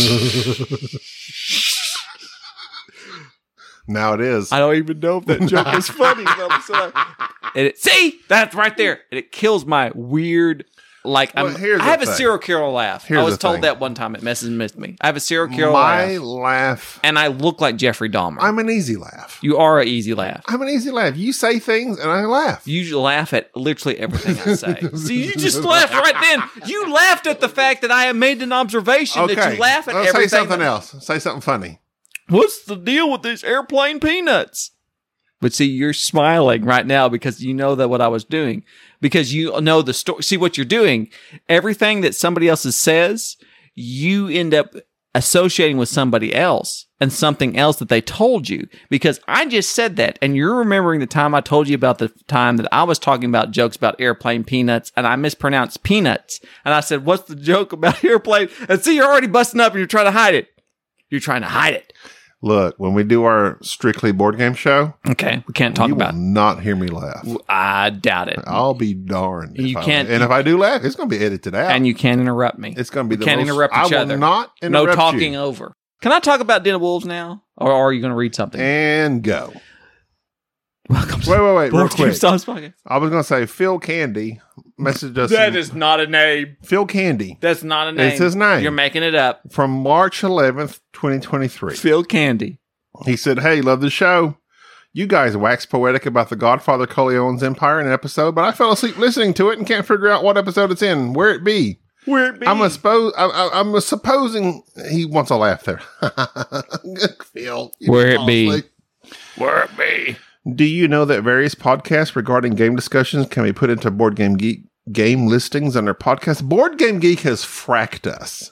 [SPEAKER 1] Now it is.
[SPEAKER 2] I don't even know if that joke is funny. I'm so- and it, see, that's right there. And it kills my weird, like,
[SPEAKER 1] Well,
[SPEAKER 2] I'm,
[SPEAKER 1] here's
[SPEAKER 2] I
[SPEAKER 1] the
[SPEAKER 2] have a
[SPEAKER 1] thing.
[SPEAKER 2] serial killer laugh.
[SPEAKER 1] Here's
[SPEAKER 2] I was
[SPEAKER 1] the
[SPEAKER 2] told
[SPEAKER 1] thing.
[SPEAKER 2] that one time. It messes with me. I have a serial killer
[SPEAKER 1] My
[SPEAKER 2] laugh.
[SPEAKER 1] laugh.
[SPEAKER 2] And I look like Jeffrey Dahmer.
[SPEAKER 1] I'm an easy laugh.
[SPEAKER 2] you are an easy laugh.
[SPEAKER 1] I'm an easy laugh. You say things and I laugh.
[SPEAKER 2] You usually laugh at literally everything I say. See, you just laughed right then. You laughed at the fact that I have made an observation that you laugh at
[SPEAKER 1] Well,
[SPEAKER 2] everything.
[SPEAKER 1] say something
[SPEAKER 2] that-
[SPEAKER 1] else. Say something funny.
[SPEAKER 2] What's the deal with these airplane peanuts? But see, you're smiling right now because you know that what I was doing. Because you know the story. See what you're doing. Everything that somebody else says, you end up associating with somebody else and something else that they told you. Because I just said that, and you're remembering the time I told you about the time that I was talking about jokes about airplane peanuts, and I mispronounced peanuts. And I said, "What's the joke about airplane?" And see, you're already busting up, and you're trying to hide it. You're trying to hide it.
[SPEAKER 1] Look, when we do our strictly board game show,
[SPEAKER 2] Okay, we can't talk
[SPEAKER 1] you
[SPEAKER 2] about
[SPEAKER 1] will not hear me laugh.
[SPEAKER 2] it. I doubt it.
[SPEAKER 1] I'll be darned.
[SPEAKER 2] You
[SPEAKER 1] if
[SPEAKER 2] can't-
[SPEAKER 1] I, and if I do laugh, it's going to be edited out.
[SPEAKER 2] And you can't interrupt me.
[SPEAKER 1] it's going to be
[SPEAKER 2] We
[SPEAKER 1] the
[SPEAKER 2] can't
[SPEAKER 1] most,
[SPEAKER 2] interrupt each
[SPEAKER 1] I will
[SPEAKER 2] other.
[SPEAKER 1] not
[SPEAKER 2] No
[SPEAKER 1] interrupt
[SPEAKER 2] talking
[SPEAKER 1] you.
[SPEAKER 2] over. Can I talk about Den of Wolves now? Or are you going to read something?
[SPEAKER 1] And go.
[SPEAKER 2] Welcome to
[SPEAKER 1] Wait, wait, wait, real
[SPEAKER 2] Board Game
[SPEAKER 1] quick.
[SPEAKER 2] Snobs Podcast.
[SPEAKER 1] I was going to say Phil Candy messaged us.
[SPEAKER 2] That is not a name.
[SPEAKER 1] Phil Candy
[SPEAKER 2] That's not a name.
[SPEAKER 1] It's his name.
[SPEAKER 2] You're making it up.
[SPEAKER 1] from March eleventh, twenty twenty-three.
[SPEAKER 2] Phil Candy.
[SPEAKER 1] He said, "Hey, love the show. You guys wax poetic about the Godfather Corleone's empire in an episode, but I fell asleep listening to it and can't figure out what episode it's in. Where it be?
[SPEAKER 2] Where it be?
[SPEAKER 1] I'm a suppose. I, I, I'm a supposing he wants a laugh there. Phil, you
[SPEAKER 2] Where it
[SPEAKER 1] fall
[SPEAKER 2] be?
[SPEAKER 1] asleep.
[SPEAKER 2] Where it be?
[SPEAKER 1] Do you know that various podcasts regarding game discussions can be put into Board Game Geek game listings under podcast? Board Game Geek has fracked us.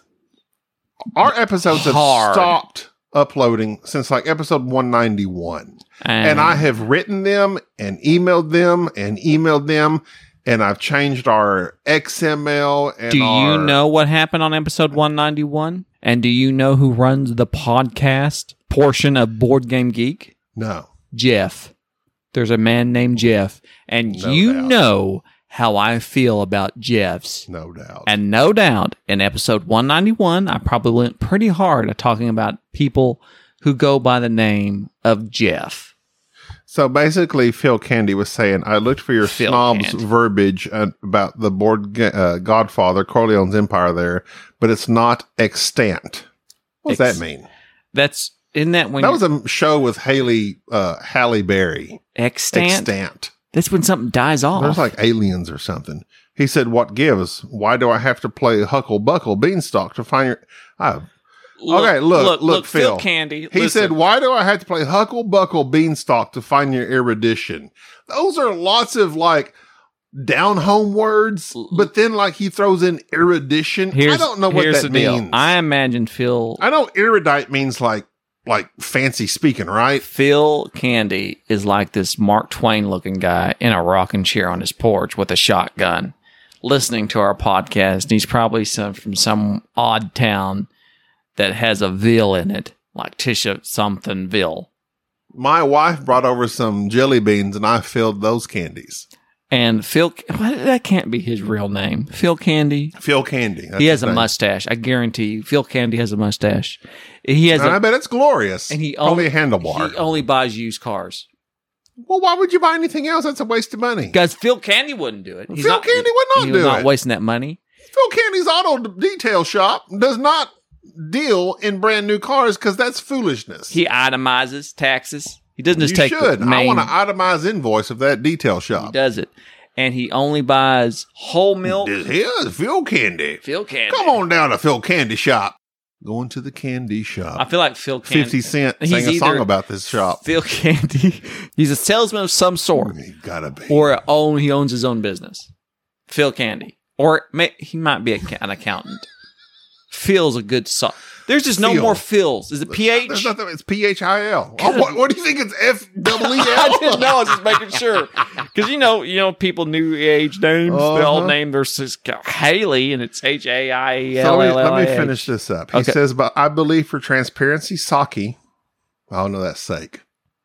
[SPEAKER 1] Our episodes have
[SPEAKER 2] Hard.
[SPEAKER 1] stopped uploading since like episode one ninety-one. And I have written them and emailed them and emailed them, and I've changed our X M L. And
[SPEAKER 2] Do
[SPEAKER 1] our,
[SPEAKER 2] you know what happened on episode one ninety-one? And do you know who runs the podcast portion of Board Game Geek?
[SPEAKER 1] No.
[SPEAKER 2] Jeff. There's a man named Jeff. And
[SPEAKER 1] No
[SPEAKER 2] you
[SPEAKER 1] doubt.
[SPEAKER 2] know how I feel about Jeffs.
[SPEAKER 1] No doubt.
[SPEAKER 2] And no doubt, in episode one ninety-one, I probably went pretty hard at talking about people who go by the name of Jeff.
[SPEAKER 1] So basically, Phil Candy was saying, I looked for your
[SPEAKER 2] Phil
[SPEAKER 1] snobs
[SPEAKER 2] Candy.
[SPEAKER 1] verbiage uh, about the board ga- uh, Godfather, Corleone's empire there, but it's not extant. What does
[SPEAKER 2] Ex-
[SPEAKER 1] that mean?
[SPEAKER 2] That's, isn't that when
[SPEAKER 1] That
[SPEAKER 2] you're
[SPEAKER 1] was a show with Haley, uh, Halle Berry.
[SPEAKER 2] extant?
[SPEAKER 1] Extant.
[SPEAKER 2] That's when something dies off.
[SPEAKER 1] There's like aliens or something. He said, what gives? Why do I have to play Huckle Buckle Beanstalk to find your... Uh, okay, look, look, Phil.
[SPEAKER 2] Candy.
[SPEAKER 1] he
[SPEAKER 2] listen.
[SPEAKER 1] said, why do I have to play Huckle Buckle Beanstalk to find your erudition? Those are lots of like down home words, but then like he throws in erudition. I don't know what
[SPEAKER 2] here's
[SPEAKER 1] that
[SPEAKER 2] the deal.
[SPEAKER 1] means.
[SPEAKER 2] I imagine Phil
[SPEAKER 1] I know erudite means like like fancy speaking, right?
[SPEAKER 2] Phil Candy is like this Mark Twain looking guy in a rocking chair on his porch with a shotgun, listening to our podcast. He's probably some from some odd town that has a Ville in it, like Tisha something Ville.
[SPEAKER 1] My wife brought over some jelly beans and I filled those candies.
[SPEAKER 2] And Phil, what, that can't be his real name. Phil Candy.
[SPEAKER 1] Phil Candy. that's
[SPEAKER 2] He has
[SPEAKER 1] his
[SPEAKER 2] a
[SPEAKER 1] name.
[SPEAKER 2] mustache. I guarantee you. Phil Candy has a mustache. He has
[SPEAKER 1] And I
[SPEAKER 2] a,
[SPEAKER 1] bet it's glorious.
[SPEAKER 2] and he
[SPEAKER 1] Probably
[SPEAKER 2] only
[SPEAKER 1] a handlebar.
[SPEAKER 2] He only buys used cars.
[SPEAKER 1] Well, why would you buy anything else? That's a waste of money.
[SPEAKER 2] Because Phil Candy wouldn't do it. He's
[SPEAKER 1] Phil
[SPEAKER 2] not,
[SPEAKER 1] Candy would not
[SPEAKER 2] he
[SPEAKER 1] do
[SPEAKER 2] was not
[SPEAKER 1] it.
[SPEAKER 2] wasting that money.
[SPEAKER 1] Phil Candy's auto d- detail shop does not deal in brand new cars because that's foolishness.
[SPEAKER 2] He itemizes taxes. He doesn't
[SPEAKER 1] you
[SPEAKER 2] just take
[SPEAKER 1] should.
[SPEAKER 2] the
[SPEAKER 1] I
[SPEAKER 2] main.
[SPEAKER 1] want an itemized invoice of that detail
[SPEAKER 2] He
[SPEAKER 1] shop.
[SPEAKER 2] does it, and he only buys whole milk.
[SPEAKER 1] This is Phil Candy.
[SPEAKER 2] Phil Candy.
[SPEAKER 1] Come on down to Phil Candy shop. Going to the candy shop.
[SPEAKER 2] I feel like Phil Candy.
[SPEAKER 1] Fifty Cent
[SPEAKER 2] He's
[SPEAKER 1] sang a song
[SPEAKER 2] either-
[SPEAKER 1] about this shop.
[SPEAKER 2] Phil Candy. He's a salesman of some sort,
[SPEAKER 1] You gotta be.
[SPEAKER 2] or own he owns his own business. Phil Candy, or may, he might be a, an accountant. Phil's a good so. There's just no
[SPEAKER 1] Phil.
[SPEAKER 2] more Phils. Is it P H?
[SPEAKER 1] There's nothing. It's P H I L. Oh, what, what do you think? It's F double E L.
[SPEAKER 2] I didn't know. I was just making sure because you know, you know, people new age names. They all
[SPEAKER 1] Uh-huh.
[SPEAKER 2] name their sis- Haley, and it's H A I E
[SPEAKER 1] So
[SPEAKER 2] L
[SPEAKER 1] let
[SPEAKER 2] L
[SPEAKER 1] me,
[SPEAKER 2] L
[SPEAKER 1] let
[SPEAKER 2] A
[SPEAKER 1] me
[SPEAKER 2] H.
[SPEAKER 1] finish this up. He
[SPEAKER 2] Okay.
[SPEAKER 1] says, but I believe for transparency, Saki. Oh, no, that's sake.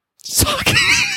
[SPEAKER 2] Saki.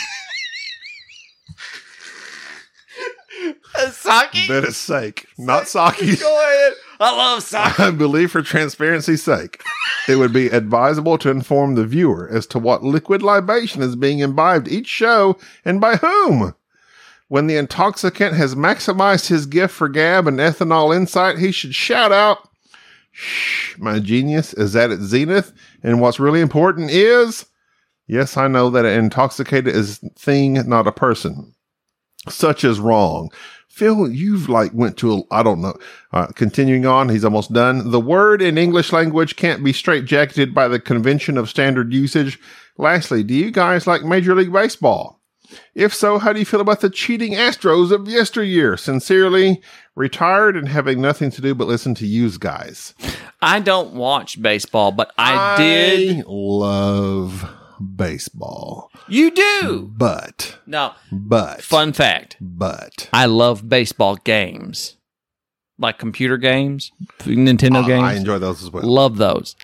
[SPEAKER 2] Saki.
[SPEAKER 1] That is sake, not Saki.
[SPEAKER 2] Go ahead. I love Saki.
[SPEAKER 1] I believe for transparency's sake, it would be advisable to inform the viewer as to what liquid libation is being imbibed each show and by whom. When the intoxicant has maximized his gift for gab and ethanol insight, he should shout out, "Shh, my genius is at its zenith, and what's really important is, yes, I know that an intoxicated is a thing, not a person. Such is wrong." Phil, you've like went to a, I don't know. Uh, continuing on, he's almost done. The word in English language can't be straitjacketed by the convention of standard usage. Lastly, do you guys like Major League Baseball? If so, how do you feel about the cheating Astros of yesteryear? Sincerely, retired and having nothing to do but listen to yous guys.
[SPEAKER 2] I don't watch baseball, but I, did.
[SPEAKER 1] love baseball.
[SPEAKER 2] You do.
[SPEAKER 1] But,
[SPEAKER 2] No.
[SPEAKER 1] but,
[SPEAKER 2] Fun fact.
[SPEAKER 1] but.
[SPEAKER 2] I love baseball games. Like computer games, Nintendo
[SPEAKER 1] Uh,
[SPEAKER 2] games.
[SPEAKER 1] I enjoy those as well.
[SPEAKER 2] Love those.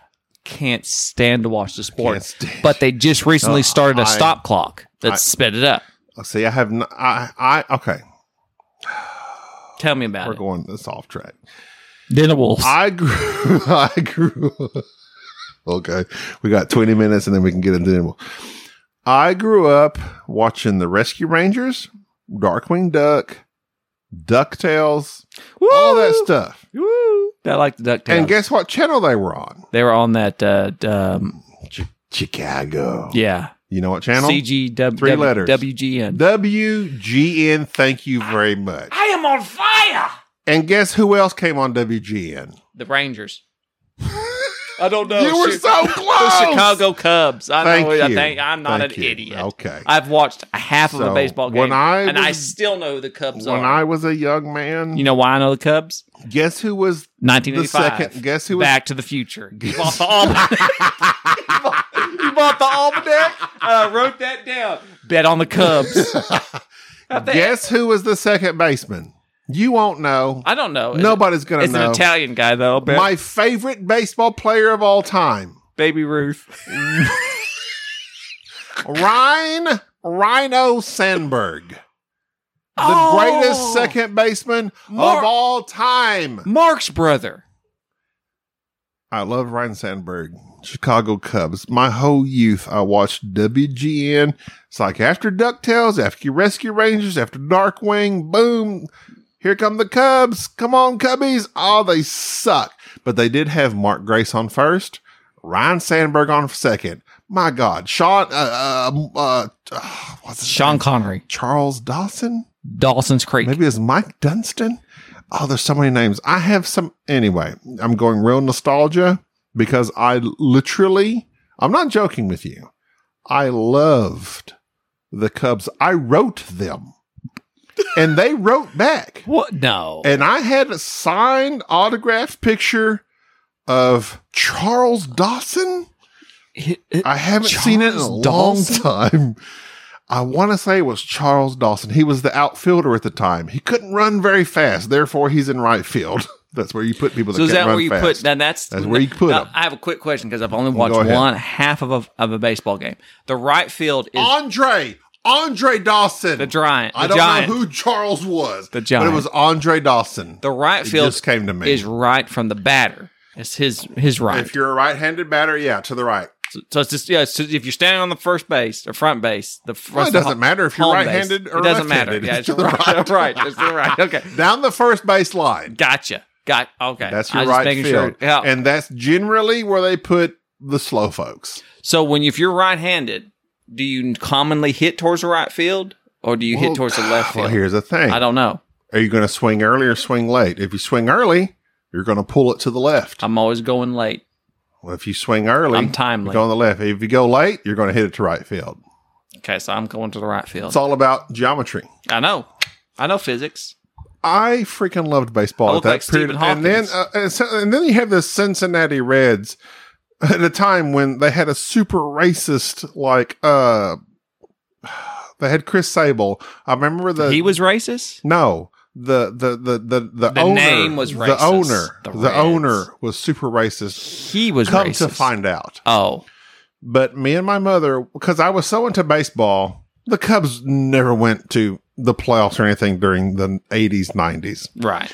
[SPEAKER 2] can't stand to watch the sport.
[SPEAKER 1] Can't stand-
[SPEAKER 2] But they just recently
[SPEAKER 1] No,
[SPEAKER 2] started a
[SPEAKER 1] I-
[SPEAKER 2] stop clock that
[SPEAKER 1] I-
[SPEAKER 2] sped it up.
[SPEAKER 1] See, I have. Not, I. I. Okay.
[SPEAKER 2] Tell me about
[SPEAKER 1] We're
[SPEAKER 2] it.
[SPEAKER 1] going this off track.
[SPEAKER 2] Dinner Wolves.
[SPEAKER 1] I grew. I grew. Okay, we got twenty minutes, and then we can get into it. I grew up watching the Rescue Rangers, Darkwing Duck, DuckTales, all that stuff.
[SPEAKER 2] Woo! I like the DuckTales.
[SPEAKER 1] And guess what channel they were on?
[SPEAKER 2] They were on that, uh, um,
[SPEAKER 1] Ch- Chicago.
[SPEAKER 2] yeah.
[SPEAKER 1] You know what channel?
[SPEAKER 2] C G W.
[SPEAKER 1] Three letters.
[SPEAKER 2] W G N.
[SPEAKER 1] W G N. Thank you very much.
[SPEAKER 2] I am on fire!
[SPEAKER 1] And guess who else came on W G N?
[SPEAKER 2] The Rangers. I don't know.
[SPEAKER 1] You were
[SPEAKER 2] Chi-
[SPEAKER 1] so
[SPEAKER 2] The
[SPEAKER 1] close.
[SPEAKER 2] Chicago Cubs. I
[SPEAKER 1] Thank
[SPEAKER 2] know. I
[SPEAKER 1] you.
[SPEAKER 2] think I'm not
[SPEAKER 1] Thank
[SPEAKER 2] an
[SPEAKER 1] you.
[SPEAKER 2] idiot.
[SPEAKER 1] Okay.
[SPEAKER 2] I've watched half of
[SPEAKER 1] So,
[SPEAKER 2] a baseball game,
[SPEAKER 1] when I
[SPEAKER 2] and I
[SPEAKER 1] was-
[SPEAKER 2] still know who the Cubs
[SPEAKER 1] When
[SPEAKER 2] are.
[SPEAKER 1] I was a young man,
[SPEAKER 2] you know why I know the Cubs?
[SPEAKER 1] guess who was
[SPEAKER 2] nineteen
[SPEAKER 1] the
[SPEAKER 2] eighty-five.
[SPEAKER 1] second? Guess who was
[SPEAKER 2] Back to the Future. You bought the almanac. you, bought, you bought the almanac. And I wrote that down. Bet on the Cubs. How'd they-
[SPEAKER 1] Guess who was the second baseman? You won't know.
[SPEAKER 2] I don't know. Is
[SPEAKER 1] Nobody's
[SPEAKER 2] it,
[SPEAKER 1] gonna
[SPEAKER 2] it's
[SPEAKER 1] know.
[SPEAKER 2] an Italian guy though. I'll bet.
[SPEAKER 1] My favorite baseball player of all time,
[SPEAKER 2] Baby Ruth.
[SPEAKER 1] Ryan Rhino Sandberg, the
[SPEAKER 2] Oh!
[SPEAKER 1] greatest second baseman
[SPEAKER 2] Mark-
[SPEAKER 1] of all time.
[SPEAKER 2] Mark's brother.
[SPEAKER 1] I love Ryan Sandberg. Chicago Cubs. My whole youth, I watched W G N. It's like after DuckTales, after Rescue Rangers, after Darkwing, boom, here come the Cubs. Come on, Cubbies. Oh, they suck. But they did have Mark Grace on first, Ryan Sandberg on second. My God. Sean, uh, uh, uh, uh what's his
[SPEAKER 2] Sean
[SPEAKER 1] name?
[SPEAKER 2] Connery.
[SPEAKER 1] Charles Dawson?
[SPEAKER 2] Dawson's Creek.
[SPEAKER 1] Maybe it's Mike Dunstan. Oh, there's so many names. I have some. Anyway, I'm going real nostalgia because I literally, I'm not joking with you. I loved the Cubs. I wrote them and they wrote back.
[SPEAKER 2] What? No.
[SPEAKER 1] And I had a signed autographed picture of Charles Dawson. I haven't seen it in a
[SPEAKER 2] Charles
[SPEAKER 1] long
[SPEAKER 2] Dawson?
[SPEAKER 1] time. I want to say it was Charles Dawson. He was the outfielder at the time. He couldn't run very fast. Therefore, he's in right field. That's where you put people that
[SPEAKER 2] So is
[SPEAKER 1] can't
[SPEAKER 2] that
[SPEAKER 1] run
[SPEAKER 2] where you
[SPEAKER 1] fast.
[SPEAKER 2] put? Now that's
[SPEAKER 1] That's where you put
[SPEAKER 2] now,
[SPEAKER 1] them.
[SPEAKER 2] I have a quick question because I've only
[SPEAKER 1] Go
[SPEAKER 2] watched
[SPEAKER 1] ahead.
[SPEAKER 2] one half of a of a baseball game. The right field is
[SPEAKER 1] Andre. Andre Dawson.
[SPEAKER 2] the giant. The
[SPEAKER 1] I don't
[SPEAKER 2] giant.
[SPEAKER 1] know who Charles was.
[SPEAKER 2] The
[SPEAKER 1] But
[SPEAKER 2] giant.
[SPEAKER 1] it was Andre Dawson.
[SPEAKER 2] The right
[SPEAKER 1] It
[SPEAKER 2] field
[SPEAKER 1] just came to me.
[SPEAKER 2] is right from the batter. It's his his right.
[SPEAKER 1] If you're a right-handed batter, yeah, to the right.
[SPEAKER 2] So, so it's just yeah. So if you're standing on the first base or front base, the
[SPEAKER 1] Well, it doesn't matter if you're
[SPEAKER 2] home
[SPEAKER 1] right-handed
[SPEAKER 2] base,
[SPEAKER 1] or
[SPEAKER 2] it doesn't matter.
[SPEAKER 1] left-handed.
[SPEAKER 2] Yeah,
[SPEAKER 1] It's
[SPEAKER 2] it's
[SPEAKER 1] to the
[SPEAKER 2] right. right. It's to the right. Okay,
[SPEAKER 1] Down the first base line.
[SPEAKER 2] gotcha. Got okay.
[SPEAKER 1] That's
[SPEAKER 2] I
[SPEAKER 1] your
[SPEAKER 2] was just
[SPEAKER 1] right
[SPEAKER 2] making
[SPEAKER 1] field.
[SPEAKER 2] Sure. Yeah.
[SPEAKER 1] And that's generally where they put the slow folks.
[SPEAKER 2] So when if you're right-handed, do you commonly hit towards the right field or do you
[SPEAKER 1] Well,
[SPEAKER 2] hit towards the left field?
[SPEAKER 1] Well, here's the thing.
[SPEAKER 2] I don't know.
[SPEAKER 1] Are you going to swing early or swing late? If you swing early, you're going to pull it to the left.
[SPEAKER 2] I'm always going late.
[SPEAKER 1] Well, if you swing early,
[SPEAKER 2] I'm timely.
[SPEAKER 1] you go on the left. If you go late, you're going to hit it to right field.
[SPEAKER 2] Okay, so I'm going to the right field.
[SPEAKER 1] It's all about geometry.
[SPEAKER 2] I know. I know physics.
[SPEAKER 1] I freaking loved
[SPEAKER 2] I
[SPEAKER 1] baseball
[SPEAKER 2] look
[SPEAKER 1] at that
[SPEAKER 2] like
[SPEAKER 1] period.
[SPEAKER 2] Stephen
[SPEAKER 1] And then,
[SPEAKER 2] Hawkins.
[SPEAKER 1] uh, and, so, and then you have the Cincinnati Reds at a time when they had a super racist, like, uh, they had Chris Sable. I remember the
[SPEAKER 2] he was racist?
[SPEAKER 1] no. The the the the the,
[SPEAKER 2] The
[SPEAKER 1] owner
[SPEAKER 2] name was
[SPEAKER 1] the
[SPEAKER 2] racist.
[SPEAKER 1] owner
[SPEAKER 2] The
[SPEAKER 1] the,
[SPEAKER 2] Reds.
[SPEAKER 1] owner was super racist.
[SPEAKER 2] He was
[SPEAKER 1] Come
[SPEAKER 2] racist.
[SPEAKER 1] to find out,
[SPEAKER 2] Oh.
[SPEAKER 1] but me and my mother, because I was so into baseball, the Cubs never went to the playoffs or anything during the eighties, nineties,
[SPEAKER 2] Right.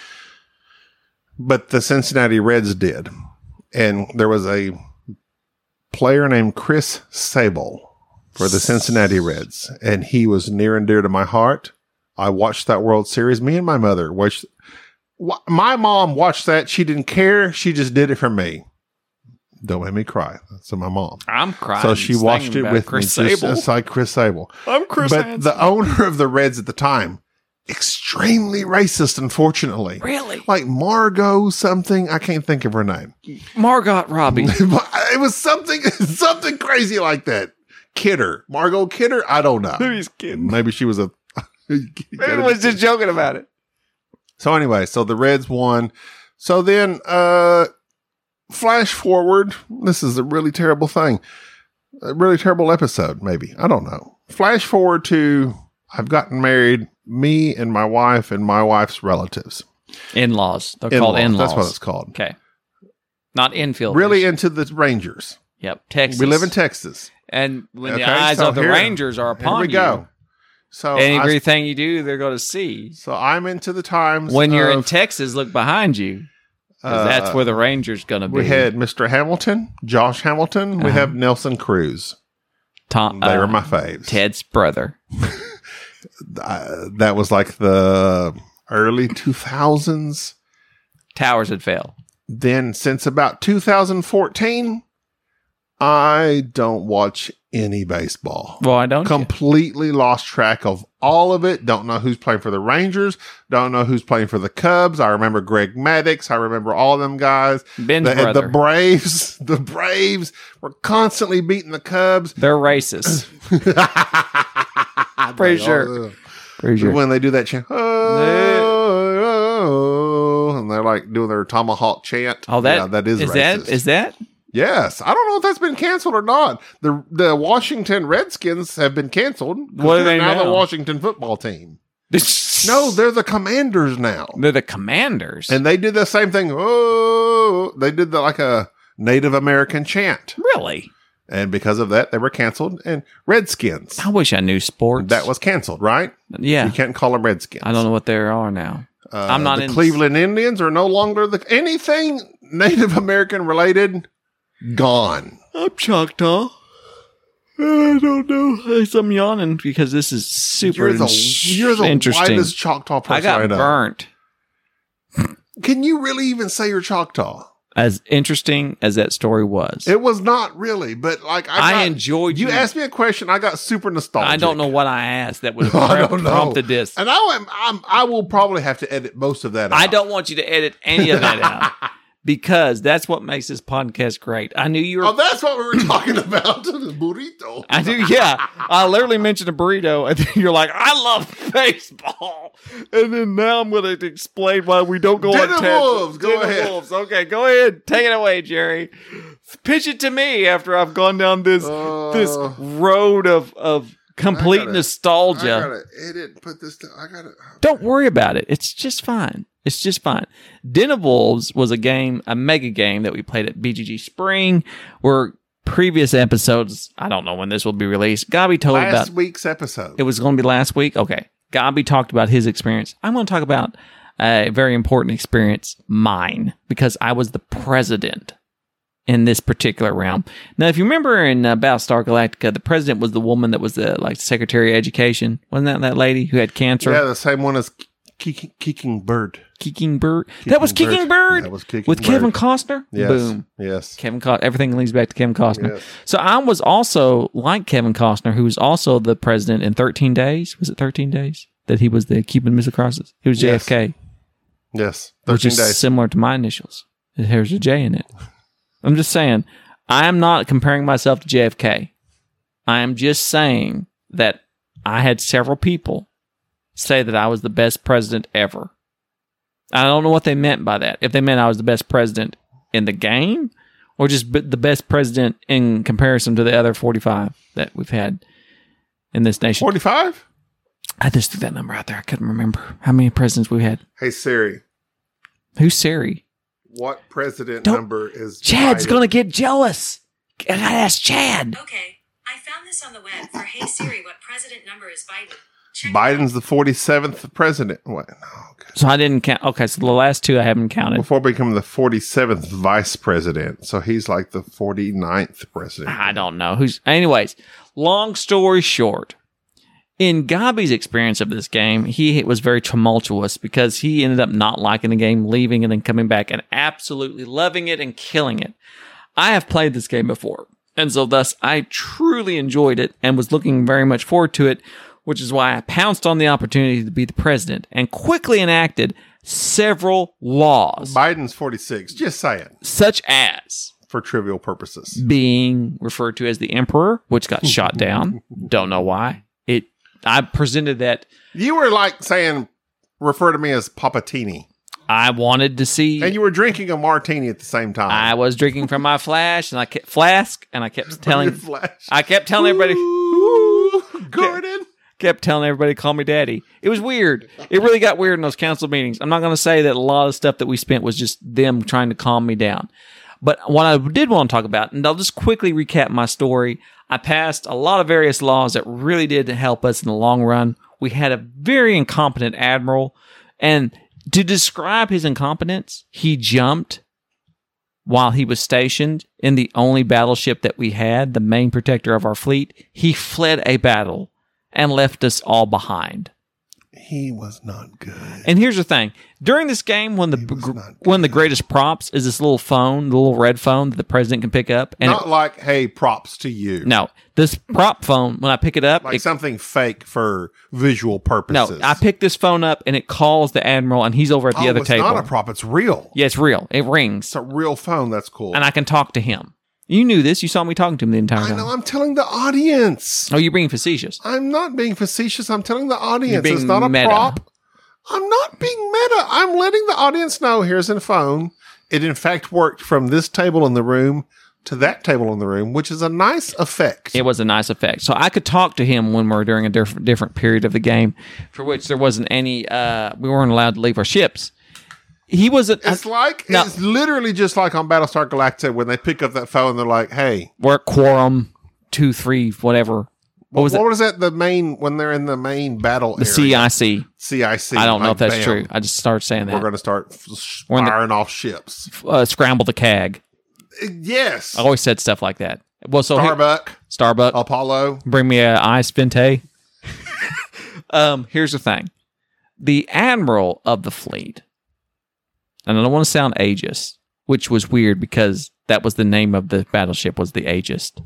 [SPEAKER 1] but the Cincinnati Reds did, and there was a player named Chris Sable for the Cincinnati Reds, and he was near and dear to my heart. I watched that World Series. Me and my mother watched. Wh- My mom watched that. She didn't care. She just did it for me. Don't make me cry. So my mom.
[SPEAKER 2] I'm crying.
[SPEAKER 1] So she
[SPEAKER 2] just
[SPEAKER 1] watched
[SPEAKER 2] thinking
[SPEAKER 1] it
[SPEAKER 2] about
[SPEAKER 1] with
[SPEAKER 2] Chris
[SPEAKER 1] me, just,
[SPEAKER 2] Sable.
[SPEAKER 1] just like Chris Sable.
[SPEAKER 2] I'm Chris
[SPEAKER 1] but
[SPEAKER 2] Hansen.
[SPEAKER 1] the owner of the Reds at the time, extremely racist, unfortunately.
[SPEAKER 2] Really?
[SPEAKER 1] Like Margot something. I can't think of her name.
[SPEAKER 2] Margot Robbie.
[SPEAKER 1] It was something, something crazy like that. Kidder. Margot Kidder? I don't know.
[SPEAKER 2] Who's kidding?
[SPEAKER 1] Maybe she was a.
[SPEAKER 2] Maybe was just joking about it.
[SPEAKER 1] So anyway, so the Reds won. So then, uh, flash forward. This is a really terrible thing. A really terrible episode, maybe. I don't know. Flash forward to I've gotten married, me and my wife and my wife's relatives.
[SPEAKER 2] In-laws. They're called
[SPEAKER 1] In-laws.
[SPEAKER 2] in-laws.
[SPEAKER 1] That's what it's called.
[SPEAKER 2] Okay. Not infielders.
[SPEAKER 1] Really into the Rangers.
[SPEAKER 2] Yep, Texas.
[SPEAKER 1] We live in Texas.
[SPEAKER 2] And when the
[SPEAKER 1] Okay,
[SPEAKER 2] eyes
[SPEAKER 1] so
[SPEAKER 2] of the
[SPEAKER 1] here-
[SPEAKER 2] Rangers are
[SPEAKER 1] Here
[SPEAKER 2] upon
[SPEAKER 1] we
[SPEAKER 2] you,
[SPEAKER 1] go. So I,
[SPEAKER 2] everything you do, they're going to see.
[SPEAKER 1] so I'm into the times.
[SPEAKER 2] When you're in
[SPEAKER 1] of,
[SPEAKER 2] Texas, look behind you. 'Cause
[SPEAKER 1] uh,
[SPEAKER 2] that's where the Rangers going to be.
[SPEAKER 1] we had Mister Hamilton, Josh Hamilton. We
[SPEAKER 2] Uh-huh.
[SPEAKER 1] have Nelson Cruz.
[SPEAKER 2] Tom,
[SPEAKER 1] They
[SPEAKER 2] uh,
[SPEAKER 1] were my faves.
[SPEAKER 2] Ted's brother.
[SPEAKER 1] Uh, that was like the early two thousands.
[SPEAKER 2] Towers had failed.
[SPEAKER 1] Then since about two thousand fourteen, I don't watch any baseball.
[SPEAKER 2] Well, I don't.
[SPEAKER 1] Completely lost track of all of it. Don't know who's playing for the Rangers. Don't know who's playing for the Cubs. I remember Greg Maddux. I remember all of them guys.
[SPEAKER 2] Ben's
[SPEAKER 1] The,
[SPEAKER 2] brother.
[SPEAKER 1] the Braves. The Braves were constantly beating the Cubs.
[SPEAKER 2] They're racist. Pretty sure. Pretty sure.
[SPEAKER 1] When they do that chant, oh, and they're like doing their tomahawk chant.
[SPEAKER 2] Oh, that
[SPEAKER 1] yeah, that is
[SPEAKER 2] is
[SPEAKER 1] racist.
[SPEAKER 2] that is that?
[SPEAKER 1] Yes, I don't know if that's been canceled or not. The the Washington Redskins have been canceled. 'Cause
[SPEAKER 2] What are
[SPEAKER 1] they're
[SPEAKER 2] they
[SPEAKER 1] now?
[SPEAKER 2] now?
[SPEAKER 1] The Washington football team. No, they're the Commanders now,
[SPEAKER 2] They're the Commanders.
[SPEAKER 1] and they did the same thing. Oh, they did the, like a Native American chant,
[SPEAKER 2] really,
[SPEAKER 1] and because of that, they were canceled. And Redskins,
[SPEAKER 2] I wish I knew sports.
[SPEAKER 1] that was canceled, right?
[SPEAKER 2] yeah.
[SPEAKER 1] You can't call them Redskins.
[SPEAKER 2] I don't know what there are now.
[SPEAKER 1] Uh,
[SPEAKER 2] I'm not
[SPEAKER 1] the
[SPEAKER 2] in-
[SPEAKER 1] Cleveland Indians are no longer the anything Native American related. Gone.
[SPEAKER 2] I'm Choctaw. I don't know. I'm yawning because this is super
[SPEAKER 1] You're the,
[SPEAKER 2] ins-
[SPEAKER 1] you're the
[SPEAKER 2] interesting.
[SPEAKER 1] whitest Choctaw person
[SPEAKER 2] I got
[SPEAKER 1] I know.
[SPEAKER 2] burnt.
[SPEAKER 1] Can you really even say you're Choctaw?
[SPEAKER 2] As interesting as that story was,
[SPEAKER 1] It was not really, but like I,
[SPEAKER 2] I
[SPEAKER 1] got,
[SPEAKER 2] enjoyed
[SPEAKER 1] You
[SPEAKER 2] you.
[SPEAKER 1] asked me a question, I got super nostalgic.
[SPEAKER 2] I don't know what I asked that would
[SPEAKER 1] I
[SPEAKER 2] have
[SPEAKER 1] don't know.
[SPEAKER 2] prompted this.
[SPEAKER 1] And I am, I'm, I will probably have to edit most of that out.
[SPEAKER 2] I don't want you to edit any of that out because that's what makes this podcast great. I knew you were.
[SPEAKER 1] Oh, that's what we were talking about. The burrito.
[SPEAKER 2] I do, yeah. I literally mentioned a burrito, and then you're like, "I love baseball," and then now I'm going to explain why we don't go on
[SPEAKER 1] Dinner
[SPEAKER 2] tangents.
[SPEAKER 1] Wolves, go
[SPEAKER 2] Dinner
[SPEAKER 1] ahead.
[SPEAKER 2] Wolves. Okay, go ahead, take it away, Jerry. Pitch it to me after I've gone down this
[SPEAKER 1] Uh,
[SPEAKER 2] this road of of complete
[SPEAKER 1] I gotta-
[SPEAKER 2] nostalgia.
[SPEAKER 1] I gotta edit and put this. To, I gotta.
[SPEAKER 2] Don't worry about it. It's just fine. It's just fine. Den of Wolves was a game, a mega game that we played at B G G Spring, where previous episodes, I don't know when this will be released. Gabi told
[SPEAKER 1] Last
[SPEAKER 2] about
[SPEAKER 1] week's episode.
[SPEAKER 2] it was going to be last week. Okay. Gabi talked about his experience. I'm going to talk about a very important experience, mine, because I was the president in this particular realm. Now, if you remember in uh, Battlestar Galactica, the president was the woman that was the like Secretary of Education. Wasn't that that lady who had cancer?
[SPEAKER 1] Yeah, the same one as Kicking, Kicking Bird.
[SPEAKER 2] Kicking Bird. That was
[SPEAKER 1] Kicking
[SPEAKER 2] Kicking
[SPEAKER 1] Bird.
[SPEAKER 2] Bird.
[SPEAKER 1] That was Kicking
[SPEAKER 2] with
[SPEAKER 1] Bird.
[SPEAKER 2] Kevin Costner.
[SPEAKER 1] Yes.
[SPEAKER 2] Boom.
[SPEAKER 1] Yes.
[SPEAKER 2] Kevin Costner. Everything leads back to Kevin Costner.
[SPEAKER 1] Yes.
[SPEAKER 2] So I was also like Kevin Costner, who was also the president in thirteen days. Was it thirteen days that he was the Cuban Missile Crisis? He was J F K,
[SPEAKER 1] Yes.
[SPEAKER 2] which
[SPEAKER 1] thirteen
[SPEAKER 2] is
[SPEAKER 1] days.
[SPEAKER 2] similar to my initials. There's a J in it. I'm just saying. I am not comparing myself to J F K. I am just saying that I had several people say that I was the best president ever. I don't know what they meant by that. If they meant I was the best president in the game or just b- the best president in comparison to the other forty-five that we've had in this nation.
[SPEAKER 1] forty-five?
[SPEAKER 2] I just threw that number out there. I couldn't remember how many presidents we had.
[SPEAKER 1] Hey, Siri,
[SPEAKER 2] Who's Siri?
[SPEAKER 1] what president
[SPEAKER 2] Don't-
[SPEAKER 1] number is
[SPEAKER 2] Chad's
[SPEAKER 1] Biden?
[SPEAKER 2] going to get jealous. I got to ask Chad.
[SPEAKER 5] Okay, I found this on the web for Hey Siri, what president number is Biden? Check it
[SPEAKER 1] Biden's the forty-seventh president. What? No, okay.
[SPEAKER 2] So I didn't count. Okay, so the last two I haven't counted.
[SPEAKER 1] Before becoming the forty-seventh vice president. So he's like the forty-ninth president.
[SPEAKER 2] I don't know who's. Anyways, long story short, in Gabi's experience of this game, he was very tumultuous because he ended up not liking the game, leaving, and then coming back and absolutely loving it and killing it. I have played this game before, and so thus I truly enjoyed it and was looking very much forward to it, which is why I pounced on the opportunity to be the president and quickly enacted several laws,
[SPEAKER 1] Biden's forty-six. Just saying.
[SPEAKER 2] such as
[SPEAKER 1] For trivial purposes.
[SPEAKER 2] being referred to as the emperor, which got shot down. Don't know why. It. I presented that.
[SPEAKER 1] You were like saying, refer to me as Papatini.
[SPEAKER 2] I wanted to see.
[SPEAKER 1] And you were drinking a martini at the same time.
[SPEAKER 2] I was drinking from my flash and I kept flask, and I kept telling.
[SPEAKER 1] Your flash.
[SPEAKER 2] I kept telling everybody.
[SPEAKER 1] Ooh, Gordon.
[SPEAKER 2] Kept telling everybody, call me daddy. It was weird. It really got weird in those council meetings. I'm not going to say that a lot of stuff that we spent was just them trying to calm me down. But what I did want to talk about, and I'll just quickly recap my story. I passed a lot of various laws that really did help us in the long run. We had a very incompetent admiral, and to describe his incompetence, he jumped while he was stationed in the only battleship that we had, the main protector of our fleet. He fled a battle and left us all behind.
[SPEAKER 1] He was not good.
[SPEAKER 2] And here's the thing. During this game, one of the gr- one of the greatest props is this little phone, the little red phone that the president can pick up. And
[SPEAKER 1] not
[SPEAKER 2] it,
[SPEAKER 1] like, hey, props to you.
[SPEAKER 2] no, this prop phone, when I pick it up,
[SPEAKER 1] Like
[SPEAKER 2] it,
[SPEAKER 1] something fake for visual purposes.
[SPEAKER 2] no, I pick this phone up and it calls the admiral, and he's over at the
[SPEAKER 1] oh,
[SPEAKER 2] other
[SPEAKER 1] it's
[SPEAKER 2] table.
[SPEAKER 1] not a prop. It's real.
[SPEAKER 2] Yeah, it's real. It rings,
[SPEAKER 1] It's a real phone. That's cool.
[SPEAKER 2] and I can talk to him. You knew this. You saw me talking to him the entire
[SPEAKER 1] I
[SPEAKER 2] time.
[SPEAKER 1] know. I'm telling the audience.
[SPEAKER 2] Oh, you're being facetious.
[SPEAKER 1] I'm not being facetious. I'm telling the audience.
[SPEAKER 2] You're being
[SPEAKER 1] It's not a
[SPEAKER 2] meta.
[SPEAKER 1] prop. I'm not being meta. I'm letting the audience know here's a phone. It, in fact, worked from this table in the room to that table in the room, which is a nice effect.
[SPEAKER 2] It was a nice effect. So I could talk to him when we were during a different different period of the game, for which there wasn't any. Uh, we weren't allowed to leave our ships. He was. A,
[SPEAKER 1] It's like,
[SPEAKER 2] no.
[SPEAKER 1] it's literally just like on Battlestar Galactica when they pick up that phone, they're like, hey.
[SPEAKER 2] we're at quorum two, three, whatever. What was
[SPEAKER 1] what
[SPEAKER 2] it?
[SPEAKER 1] was that? The main, when they're in the main battle
[SPEAKER 2] The
[SPEAKER 1] area.
[SPEAKER 2] C I C.
[SPEAKER 1] C I C.
[SPEAKER 2] I don't know
[SPEAKER 1] like,
[SPEAKER 2] if that's
[SPEAKER 1] bam,
[SPEAKER 2] true. I just started saying
[SPEAKER 1] We're
[SPEAKER 2] that.
[SPEAKER 1] going to start f-
[SPEAKER 2] We're in the-
[SPEAKER 1] firing off ships.
[SPEAKER 2] Uh, scramble the cag.
[SPEAKER 1] Yes.
[SPEAKER 2] I always said stuff like that. Well, so here-
[SPEAKER 1] Starbuck,
[SPEAKER 2] Starbuck.
[SPEAKER 1] Apollo.
[SPEAKER 2] Bring me a ice vente. um, here's the thing: the admiral of the fleet, and I don't want to sound ageist, which was weird because that was the name of the battleship, was the Aegist.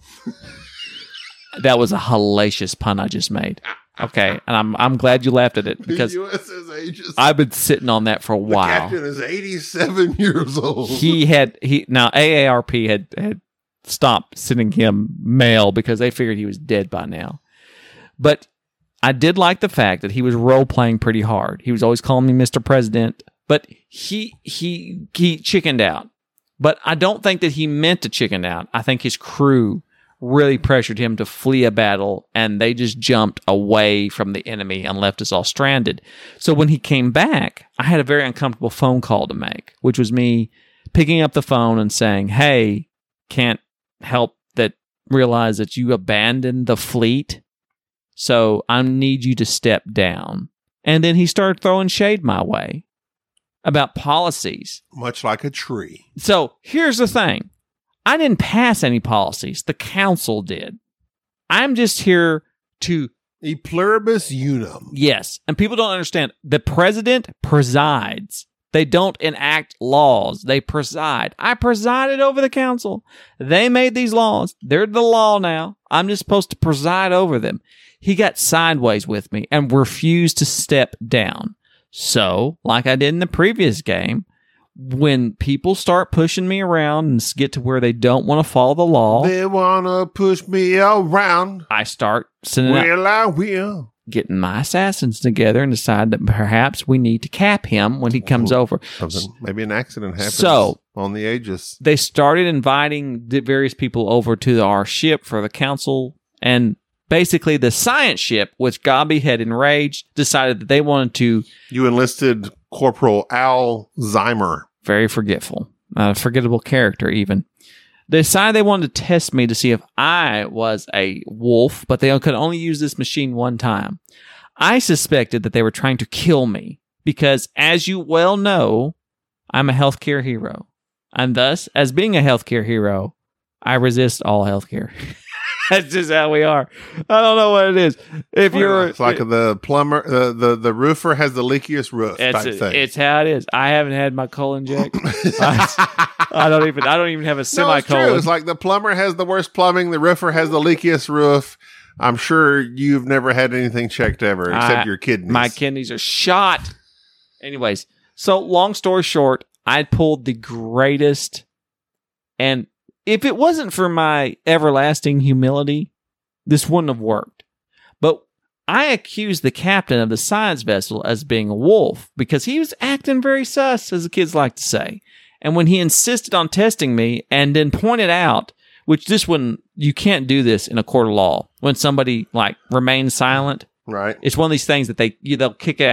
[SPEAKER 2] That was a hellacious pun I just made. Okay, and I'm I'm glad you laughed at it because
[SPEAKER 1] the U S S Aegis.
[SPEAKER 2] I've been sitting on that for a
[SPEAKER 1] the
[SPEAKER 2] while.
[SPEAKER 1] captain is eighty-seven years old.
[SPEAKER 2] He had he now A A R P had had stopped sending him mail because they figured he was dead by now. But I did like the fact that he was role playing pretty hard. He was always calling me Mister President, but he he he chickened out. But I don't think that he meant to chicken out. I think his crew really pressured him to flee a battle, and they just jumped away from the enemy and left us all stranded. So when he came back, I had a very uncomfortable phone call to make, which was me picking up the phone and saying, hey, can't help that realize that you abandoned the fleet, so I need you to step down. And then he started throwing shade my way about policies.
[SPEAKER 1] Much like a tree.
[SPEAKER 2] So here's the thing. I didn't pass any policies. The council did. I'm just here to...
[SPEAKER 1] E pluribus unum.
[SPEAKER 2] Yes. And people don't understand. The president presides. They don't enact laws. They preside. I presided over the council. They made these laws. They're the law now. I'm just supposed to preside over them. He got sideways with me and refused to step down. So, like I did in the previous game, when people start pushing me around and get to where they don't want to follow the law,
[SPEAKER 1] They want to push me around.
[SPEAKER 2] I start sending out,
[SPEAKER 1] Well, I will.
[SPEAKER 2] getting my assassins together and decide that perhaps we need to cap him when he comes
[SPEAKER 1] Ooh.
[SPEAKER 2] over.
[SPEAKER 1] Something, maybe an accident happens
[SPEAKER 2] So-
[SPEAKER 1] on the Aegis.
[SPEAKER 2] They started inviting the various people over to our ship for the council, and basically the science ship, which Gabi had enraged, decided that they wanted to,
[SPEAKER 1] You enlisted Corporal Alzheimer.
[SPEAKER 2] very forgetful, a forgettable character even, they decided they wanted to test me to see if I was a wolf, but they could only use this machine one time. I suspected that they were trying to kill me because, as you well know, I'm a healthcare hero. And thus, as being a healthcare hero, I resist all healthcare. That's just how we are. I don't know what it is. If you're,
[SPEAKER 1] It's like the plumber, the, the, the roofer has the leakiest roof
[SPEAKER 2] it's,
[SPEAKER 1] type thing.
[SPEAKER 2] it's how it is. I haven't had my colon checked. I, I don't even. I don't even have a
[SPEAKER 1] No, it's
[SPEAKER 2] semicolon.
[SPEAKER 1] true. It's like the plumber has the worst plumbing, the roofer has the leakiest roof. I'm sure you've never had anything checked ever, except
[SPEAKER 2] I-
[SPEAKER 1] your kidneys.
[SPEAKER 2] My kidneys are shot. Anyways, so long story short, I pulled the greatest, and if it wasn't for my everlasting humility, this wouldn't have worked. But I accused the captain of the science vessel as being a wolf because he was acting very sus, as the kids like to say. And when he insisted on testing me and then pointed out, which this one, you can't do this in a court of law. When somebody like remains silent,
[SPEAKER 1] right?
[SPEAKER 2] it's one of these things that they you, they'll kick out.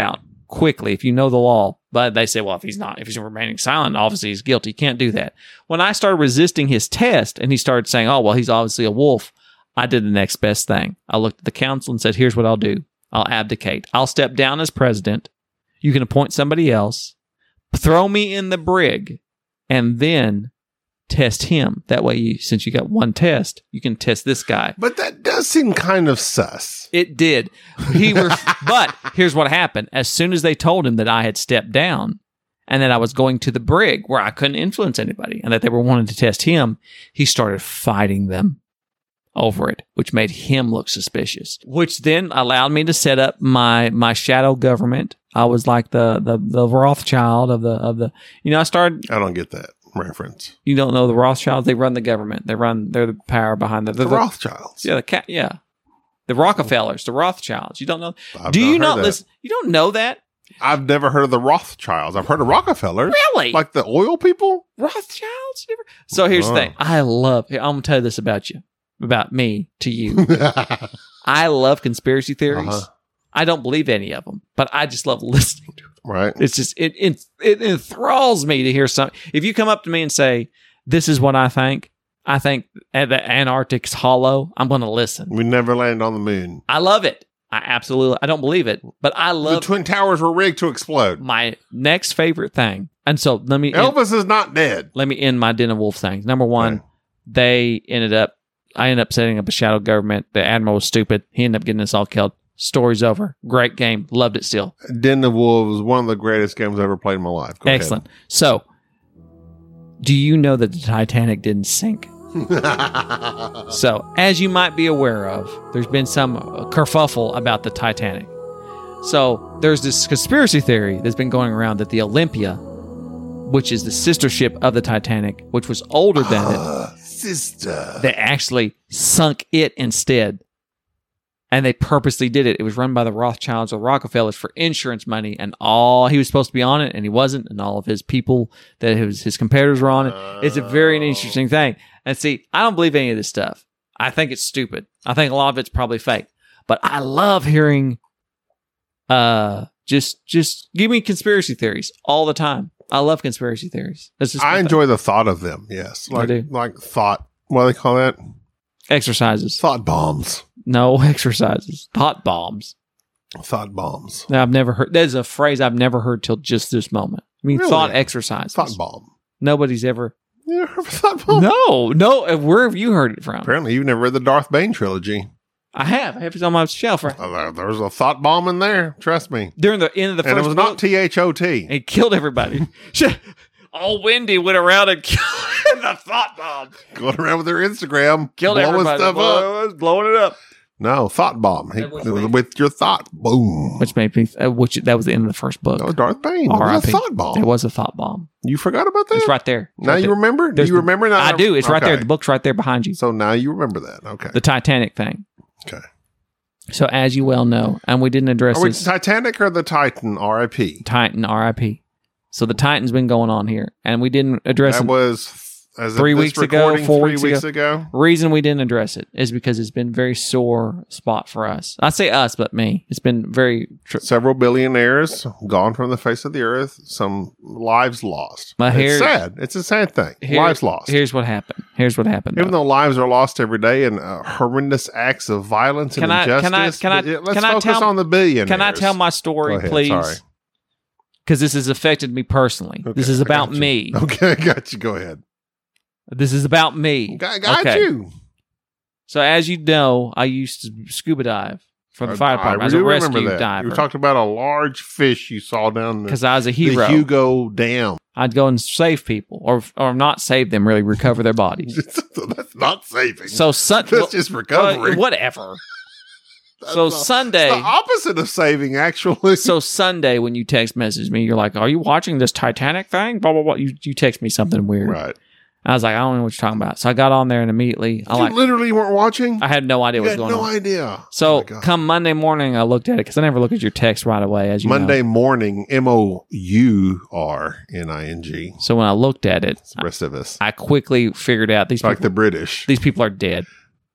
[SPEAKER 2] quickly if you know the law. But they say, well, if he's not, if he's remaining silent, obviously he's guilty. You can't do that. When I started resisting his test and he started saying, oh, well, he's obviously a wolf, I did the next best thing. I looked at the council and said, here's what I'll do. I'll abdicate. I'll step down as president. You can appoint somebody else, throw me in the brig, and then test him. That way, you, since you got one test, you can test this guy.
[SPEAKER 1] But that does seem kind of sus.
[SPEAKER 2] It did. He were, but here's what happened. As soon as they told him that I had stepped down and that I was going to the brig where I couldn't influence anybody and that they were wanting to test him, he started fighting them over it, which made him look suspicious, which then allowed me to set up my my shadow government. I was like the the the Rothschild of the of the you know I started
[SPEAKER 1] I don't get that reference.
[SPEAKER 2] You don't know the Rothschilds? They run the government. They run they're the power behind the
[SPEAKER 1] The,
[SPEAKER 2] the
[SPEAKER 1] Rothschilds.
[SPEAKER 2] Yeah, the cat yeah. The Rockefellers, the Rothschilds. You don't know?
[SPEAKER 1] I've
[SPEAKER 2] Do you
[SPEAKER 1] not heard
[SPEAKER 2] not
[SPEAKER 1] that.
[SPEAKER 2] listen? You don't know that?
[SPEAKER 1] I've never heard of the Rothschilds. I've heard of Rockefellers.
[SPEAKER 2] Really?
[SPEAKER 1] Like the oil people?
[SPEAKER 2] Rothschilds? Never- So here's
[SPEAKER 1] Oh.
[SPEAKER 2] the thing. I love here, I'm gonna tell you this about you. About me to you. I love conspiracy theories.
[SPEAKER 1] Uh-huh.
[SPEAKER 2] I don't believe any of them, but I just love listening to them.
[SPEAKER 1] Right.
[SPEAKER 2] It's just it, it it enthralls me to hear something. If you come up to me and say, "This is what I think," I think the Antarctic's hollow. I'm going to listen.
[SPEAKER 1] We never landed on the moon.
[SPEAKER 2] I love it. I absolutely. I don't believe it, but I
[SPEAKER 1] The
[SPEAKER 2] love
[SPEAKER 1] Twin Towers were rigged to explode.
[SPEAKER 2] my next favorite thing. And so let me end,
[SPEAKER 1] Elvis is not dead.
[SPEAKER 2] let me end my Den of Wolf things. Number one,
[SPEAKER 1] Okay.
[SPEAKER 2] they ended up. I ended up setting up a shadow government. The admiral was stupid. He ended up getting us all killed. Story's over. Great game. Loved it still.
[SPEAKER 1] Den of Wolves was one of the greatest games I've ever played in my life. Go
[SPEAKER 2] Excellent. So, do you know that the Titanic didn't sink?
[SPEAKER 1] ahead.
[SPEAKER 2] So, as you might be aware of, there's been some kerfuffle about the Titanic. So, there's this conspiracy theory that's been going around that the Olympia, which is the sister ship of the Titanic, which was older than it,
[SPEAKER 1] Uh, sister.
[SPEAKER 2] they actually sunk it instead. And they purposely did it. It was run by the Rothschilds or Rockefellers for insurance money, and all he was supposed to be on it, and he wasn't, and all of his people that his his competitors were on it. It's a very interesting thing. And see, I don't believe any of this stuff. I think it's stupid. I think a lot of it's probably fake. But I love hearing, uh, just just give me conspiracy theories all the time. I love conspiracy theories. That's just my
[SPEAKER 1] I
[SPEAKER 2] thing.
[SPEAKER 1] enjoy the thought of them. Yes. Like,
[SPEAKER 2] do.
[SPEAKER 1] like thought. What do they call that?
[SPEAKER 2] exercises.
[SPEAKER 1] Thought bombs.
[SPEAKER 2] No exercises. Thought bombs.
[SPEAKER 1] Thought bombs.
[SPEAKER 2] Now, I've never heard. That is a phrase I've never heard till just this moment. I mean,
[SPEAKER 1] Really?
[SPEAKER 2] thought exercises.
[SPEAKER 1] Thought bomb.
[SPEAKER 2] Nobody's ever.
[SPEAKER 1] You never heard of a thought bomb?
[SPEAKER 2] No, no. Where have you heard it from?
[SPEAKER 1] Apparently, you've never read the Darth Bane trilogy.
[SPEAKER 2] I have. I have it on my shelf. Right?
[SPEAKER 1] Uh, there- There's a thought bomb in there. Trust me.
[SPEAKER 2] During the end of the first
[SPEAKER 1] And it was
[SPEAKER 2] book,
[SPEAKER 1] not T H O T.
[SPEAKER 2] it killed everybody. All Wendy went around and killed the thought bomb.
[SPEAKER 1] Going around with their Instagram.
[SPEAKER 2] Killed
[SPEAKER 1] blowing
[SPEAKER 2] everybody.
[SPEAKER 1] stuff up.
[SPEAKER 2] Blow- blowing it up.
[SPEAKER 1] No, thought bomb. He,
[SPEAKER 2] That was
[SPEAKER 1] it was
[SPEAKER 2] weird.
[SPEAKER 1] with your thought. Boom.
[SPEAKER 2] Which made me. Uh, which that was the end of the first book.
[SPEAKER 1] No, Darth Bane. It
[SPEAKER 2] R I
[SPEAKER 1] was
[SPEAKER 2] P.
[SPEAKER 1] a thought bomb.
[SPEAKER 2] It was a thought bomb.
[SPEAKER 1] You forgot about that?
[SPEAKER 2] It's right there. It's
[SPEAKER 1] Now
[SPEAKER 2] right
[SPEAKER 1] you
[SPEAKER 2] there.
[SPEAKER 1] remember? Do
[SPEAKER 2] There's
[SPEAKER 1] you
[SPEAKER 2] the-
[SPEAKER 1] remember now?
[SPEAKER 2] I do. It's right there.
[SPEAKER 1] Okay.
[SPEAKER 2] The book's right there behind you.
[SPEAKER 1] So now you remember that. Okay.
[SPEAKER 2] The Titanic thing.
[SPEAKER 1] Okay.
[SPEAKER 2] So as you well know, and we didn't address
[SPEAKER 1] Are we
[SPEAKER 2] this.
[SPEAKER 1] Titanic or the Titan? R I P.
[SPEAKER 2] Titan, R I P. So the Titan's been going on here, and we didn't address
[SPEAKER 1] That
[SPEAKER 2] it.
[SPEAKER 1] was as of
[SPEAKER 2] Three
[SPEAKER 1] this
[SPEAKER 2] weeks ago,
[SPEAKER 1] recording,
[SPEAKER 2] four
[SPEAKER 1] three
[SPEAKER 2] weeks
[SPEAKER 1] weeks ago.
[SPEAKER 2] Reason we didn't address it is because it's been very sore spot for us. I say us, but me. It's been very. Tr-
[SPEAKER 1] Several billionaires gone from the face of the earth. Some lives lost.
[SPEAKER 2] My hair-
[SPEAKER 1] it's sad. It's a sad thing.
[SPEAKER 2] Here-
[SPEAKER 1] lives lost.
[SPEAKER 2] Here's what happened. Here's what happened.
[SPEAKER 1] Even
[SPEAKER 2] though.
[SPEAKER 1] though lives are lost every day and uh, horrendous acts of violence and
[SPEAKER 2] Can I-
[SPEAKER 1] injustice,
[SPEAKER 2] can I- can I-
[SPEAKER 1] but, yeah, let's
[SPEAKER 2] can I
[SPEAKER 1] focus
[SPEAKER 2] tell-
[SPEAKER 1] on the billionaires.
[SPEAKER 2] Can I tell my story,
[SPEAKER 1] Go ahead,
[SPEAKER 2] please?
[SPEAKER 1] sorry.
[SPEAKER 2] Because this has affected me personally.
[SPEAKER 1] Okay,
[SPEAKER 2] this is
[SPEAKER 1] I
[SPEAKER 2] about
[SPEAKER 1] got you.
[SPEAKER 2] me.
[SPEAKER 1] Okay, I got you. Go ahead.
[SPEAKER 2] This is about me.
[SPEAKER 1] I got
[SPEAKER 2] Okay.
[SPEAKER 1] you.
[SPEAKER 2] So as you know, I used to scuba dive for the
[SPEAKER 1] I-
[SPEAKER 2] fire department.
[SPEAKER 1] I
[SPEAKER 2] as a
[SPEAKER 1] do remember
[SPEAKER 2] rescue
[SPEAKER 1] that.
[SPEAKER 2] diver.
[SPEAKER 1] You talked about a large fish you saw down the,
[SPEAKER 2] Because I was a
[SPEAKER 1] the
[SPEAKER 2] hero.
[SPEAKER 1] Hugo Dam.
[SPEAKER 2] I'd go and save people, or or not save them, really recover their bodies.
[SPEAKER 1] That's not saving.
[SPEAKER 2] So sun-
[SPEAKER 1] That's just recovery.
[SPEAKER 2] uh, whatever.
[SPEAKER 1] That's
[SPEAKER 2] So
[SPEAKER 1] the-
[SPEAKER 2] Sunday,
[SPEAKER 1] it's the opposite of saving, actually.
[SPEAKER 2] so Sunday when you text message me, you're like, "Are you watching this Titanic thing?" Blah blah blah. You you text me something weird.
[SPEAKER 1] right.
[SPEAKER 2] I was like, I don't know what you're talking about. So I got on there and immediately, I
[SPEAKER 1] You
[SPEAKER 2] like,
[SPEAKER 1] literally weren't watching?
[SPEAKER 2] I had no idea
[SPEAKER 1] You
[SPEAKER 2] what was
[SPEAKER 1] had
[SPEAKER 2] going
[SPEAKER 1] no
[SPEAKER 2] on.
[SPEAKER 1] idea.
[SPEAKER 2] So
[SPEAKER 1] Oh my God.
[SPEAKER 2] come Monday morning, I looked at it because I never look at your text right away, as you
[SPEAKER 1] Monday
[SPEAKER 2] know.
[SPEAKER 1] morning, M O U R N I N G.
[SPEAKER 2] So when I looked at it,
[SPEAKER 1] It's the rest of us.
[SPEAKER 2] I quickly figured out these
[SPEAKER 1] It's like
[SPEAKER 2] people,
[SPEAKER 1] the British.
[SPEAKER 2] these people are dead.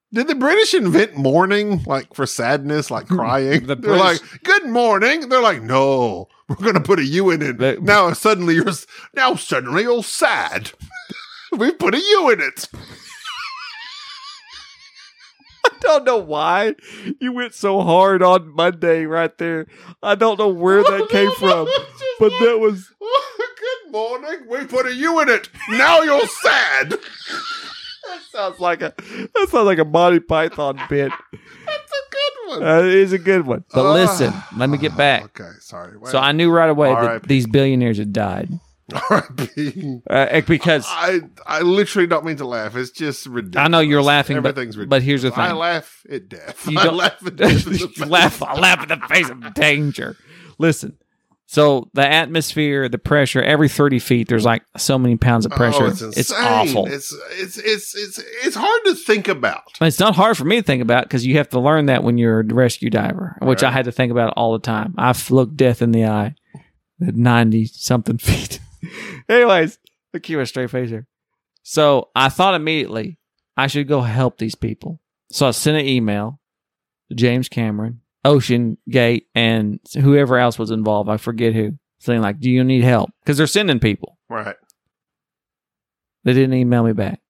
[SPEAKER 1] Did the British invent mourning, like for sadness, like crying?
[SPEAKER 2] The
[SPEAKER 1] They're
[SPEAKER 2] British-
[SPEAKER 1] like, "Good morning." They're like, "No, we're going to put a U in it."
[SPEAKER 2] The-
[SPEAKER 1] now suddenly you're s- now suddenly you're sad. We put a U in it.
[SPEAKER 2] I don't know why you went so hard on Monday right there. I don't know where that came from, but that was
[SPEAKER 1] Good morning. We put a U in it. Now you're sad.
[SPEAKER 2] that sounds like a that sounds like a Monty Python bit.
[SPEAKER 1] That's a good one.
[SPEAKER 2] Uh, it is a good one. But
[SPEAKER 1] Uh,
[SPEAKER 2] listen, let me get back.
[SPEAKER 1] Okay, sorry.
[SPEAKER 2] So I knew right away
[SPEAKER 1] R I P
[SPEAKER 2] that these billionaires had died
[SPEAKER 1] R I P
[SPEAKER 2] uh, because
[SPEAKER 1] I I literally don't mean to laugh. It's just ridiculous.
[SPEAKER 2] I know you're laughing, but-
[SPEAKER 1] Everything's ridiculous.
[SPEAKER 2] but here's the
[SPEAKER 1] I
[SPEAKER 2] thing.
[SPEAKER 1] laugh at death.
[SPEAKER 2] You
[SPEAKER 1] I
[SPEAKER 2] don't-
[SPEAKER 1] laugh at death. in the
[SPEAKER 2] you
[SPEAKER 1] face.
[SPEAKER 2] laugh, I laugh in the face of danger. Listen, so the atmosphere, the pressure, every thirty feet, there's like so many pounds of pressure.
[SPEAKER 1] Oh, it's,
[SPEAKER 2] it's
[SPEAKER 1] insane.
[SPEAKER 2] awful.
[SPEAKER 1] It's it's it's it's it's hard to think about.
[SPEAKER 2] It's not hard for me to think about because you have to learn that when you're a rescue diver, which I
[SPEAKER 1] Right.
[SPEAKER 2] had to think about all the time. I've looked death in the eye at ninety something feet. Anyways, look, keep a straight face here. So I thought immediately I should go help these people. So I sent an email to James Cameron, Ocean Gate, and whoever else was involved. I forget who. Saying like, "Do you need help?" Because they're sending people.
[SPEAKER 1] Right.
[SPEAKER 2] They didn't email me back.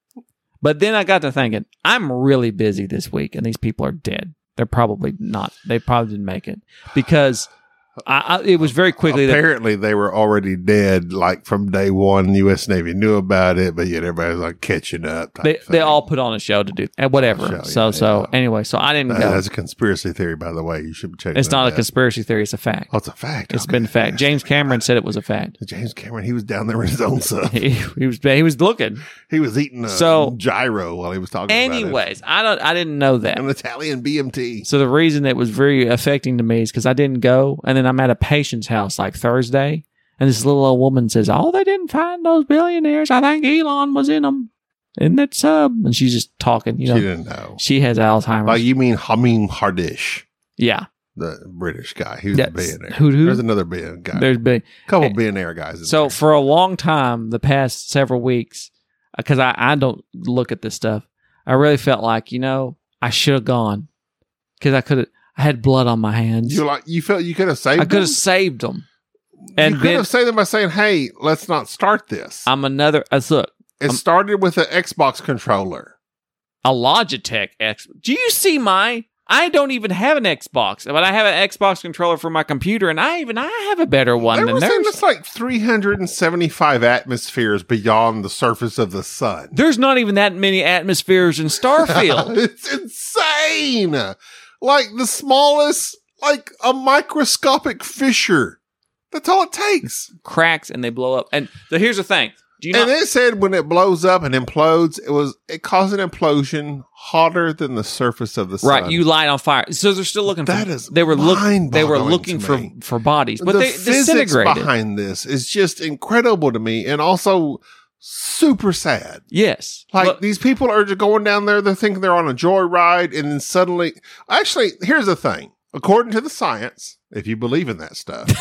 [SPEAKER 2] But then I got to thinking, I'm really busy this week, and these people are dead. They're probably not. They probably didn't make it because I, I, it was very quickly that
[SPEAKER 1] Apparently, they were already dead, like from day one. U S Navy knew about it, but yet everybody was like catching up. type
[SPEAKER 2] they they
[SPEAKER 1] thing.
[SPEAKER 2] all put on a show to do and whatever.
[SPEAKER 1] Show,
[SPEAKER 2] so
[SPEAKER 1] yeah,
[SPEAKER 2] so
[SPEAKER 1] yeah.
[SPEAKER 2] anyway, so I didn't
[SPEAKER 1] That-
[SPEAKER 2] go.
[SPEAKER 1] That's a conspiracy theory, by the way. You should check.
[SPEAKER 2] It's
[SPEAKER 1] that
[SPEAKER 2] not a
[SPEAKER 1] out.
[SPEAKER 2] conspiracy theory. It's a fact.
[SPEAKER 1] Oh, it's a fact.
[SPEAKER 2] It's
[SPEAKER 1] Okay.
[SPEAKER 2] been a fact. James Cameron said it was a fact.
[SPEAKER 1] James Cameron, he was down there with his own stuff.
[SPEAKER 2] He, he was he was looking.
[SPEAKER 1] He was eating a
[SPEAKER 2] So-
[SPEAKER 1] gyro while he was talking. about
[SPEAKER 2] Anyways, I don't. I didn't know
[SPEAKER 1] it.
[SPEAKER 2] that.
[SPEAKER 1] An Italian B M T.
[SPEAKER 2] So the reason it was very affecting to me is because I didn't go, and then I'm at a patient's house like Thursday, and this little old woman says, "Oh, they didn't find those billionaires. I think Elon was in them, in that sub." And she's just talking, you know.
[SPEAKER 1] She didn't know.
[SPEAKER 2] She has Alzheimer's.
[SPEAKER 1] Like you mean Hamim Hardish,
[SPEAKER 2] yeah,
[SPEAKER 1] the British guy. He was a
[SPEAKER 2] That's-
[SPEAKER 1] billionaire.
[SPEAKER 2] who- who?
[SPEAKER 1] There's another billionaire guy.
[SPEAKER 2] there's been
[SPEAKER 1] a couple
[SPEAKER 2] eh,
[SPEAKER 1] billionaire guys. In
[SPEAKER 2] so
[SPEAKER 1] there.
[SPEAKER 2] for a long time, the past several weeks, because I I don't look at this stuff, I really felt like you know I should have gone because I could have. I had blood on my hands.
[SPEAKER 1] you like you felt you could have saved.
[SPEAKER 2] I could
[SPEAKER 1] them?
[SPEAKER 2] have saved them.
[SPEAKER 1] You
[SPEAKER 2] And
[SPEAKER 1] could
[SPEAKER 2] then
[SPEAKER 1] have saved them by saying, "Hey, let's not start this."
[SPEAKER 2] I'm another. Uh, look,
[SPEAKER 1] it
[SPEAKER 2] I'm-
[SPEAKER 1] started with an Xbox controller.
[SPEAKER 2] a Logitech X. Do you see my? I don't even have an Xbox, but I have an Xbox controller for my computer, and I even I have a better one
[SPEAKER 1] They
[SPEAKER 2] than
[SPEAKER 1] were saying
[SPEAKER 2] theirs.
[SPEAKER 1] it's like three hundred seventy-five atmospheres beyond the surface of the sun.
[SPEAKER 2] There's not even that many atmospheres in Starfield.
[SPEAKER 1] It's insane. Like the smallest, like a microscopic fissure. That's all it takes.
[SPEAKER 2] Cracks and they blow up. And so here's the thing: do you know?
[SPEAKER 1] And it said when it blows up and implodes, it was it caused an implosion hotter than the surface of the sun.
[SPEAKER 2] Right, you light on fire. So they're still looking.
[SPEAKER 1] That
[SPEAKER 2] for,
[SPEAKER 1] is
[SPEAKER 2] They were looking. They were
[SPEAKER 1] mind-boggling
[SPEAKER 2] looking
[SPEAKER 1] to
[SPEAKER 2] for
[SPEAKER 1] me.
[SPEAKER 2] for bodies, but
[SPEAKER 1] the
[SPEAKER 2] they
[SPEAKER 1] physics
[SPEAKER 2] disintegrated.
[SPEAKER 1] behind this is just incredible to me, and also super sad.
[SPEAKER 2] Yes,
[SPEAKER 1] Like
[SPEAKER 2] Look,
[SPEAKER 1] these people are just going down there, they're thinking they're on a joyride, and then suddenly, actually, here's the thing. According to the science, if you believe in that stuff,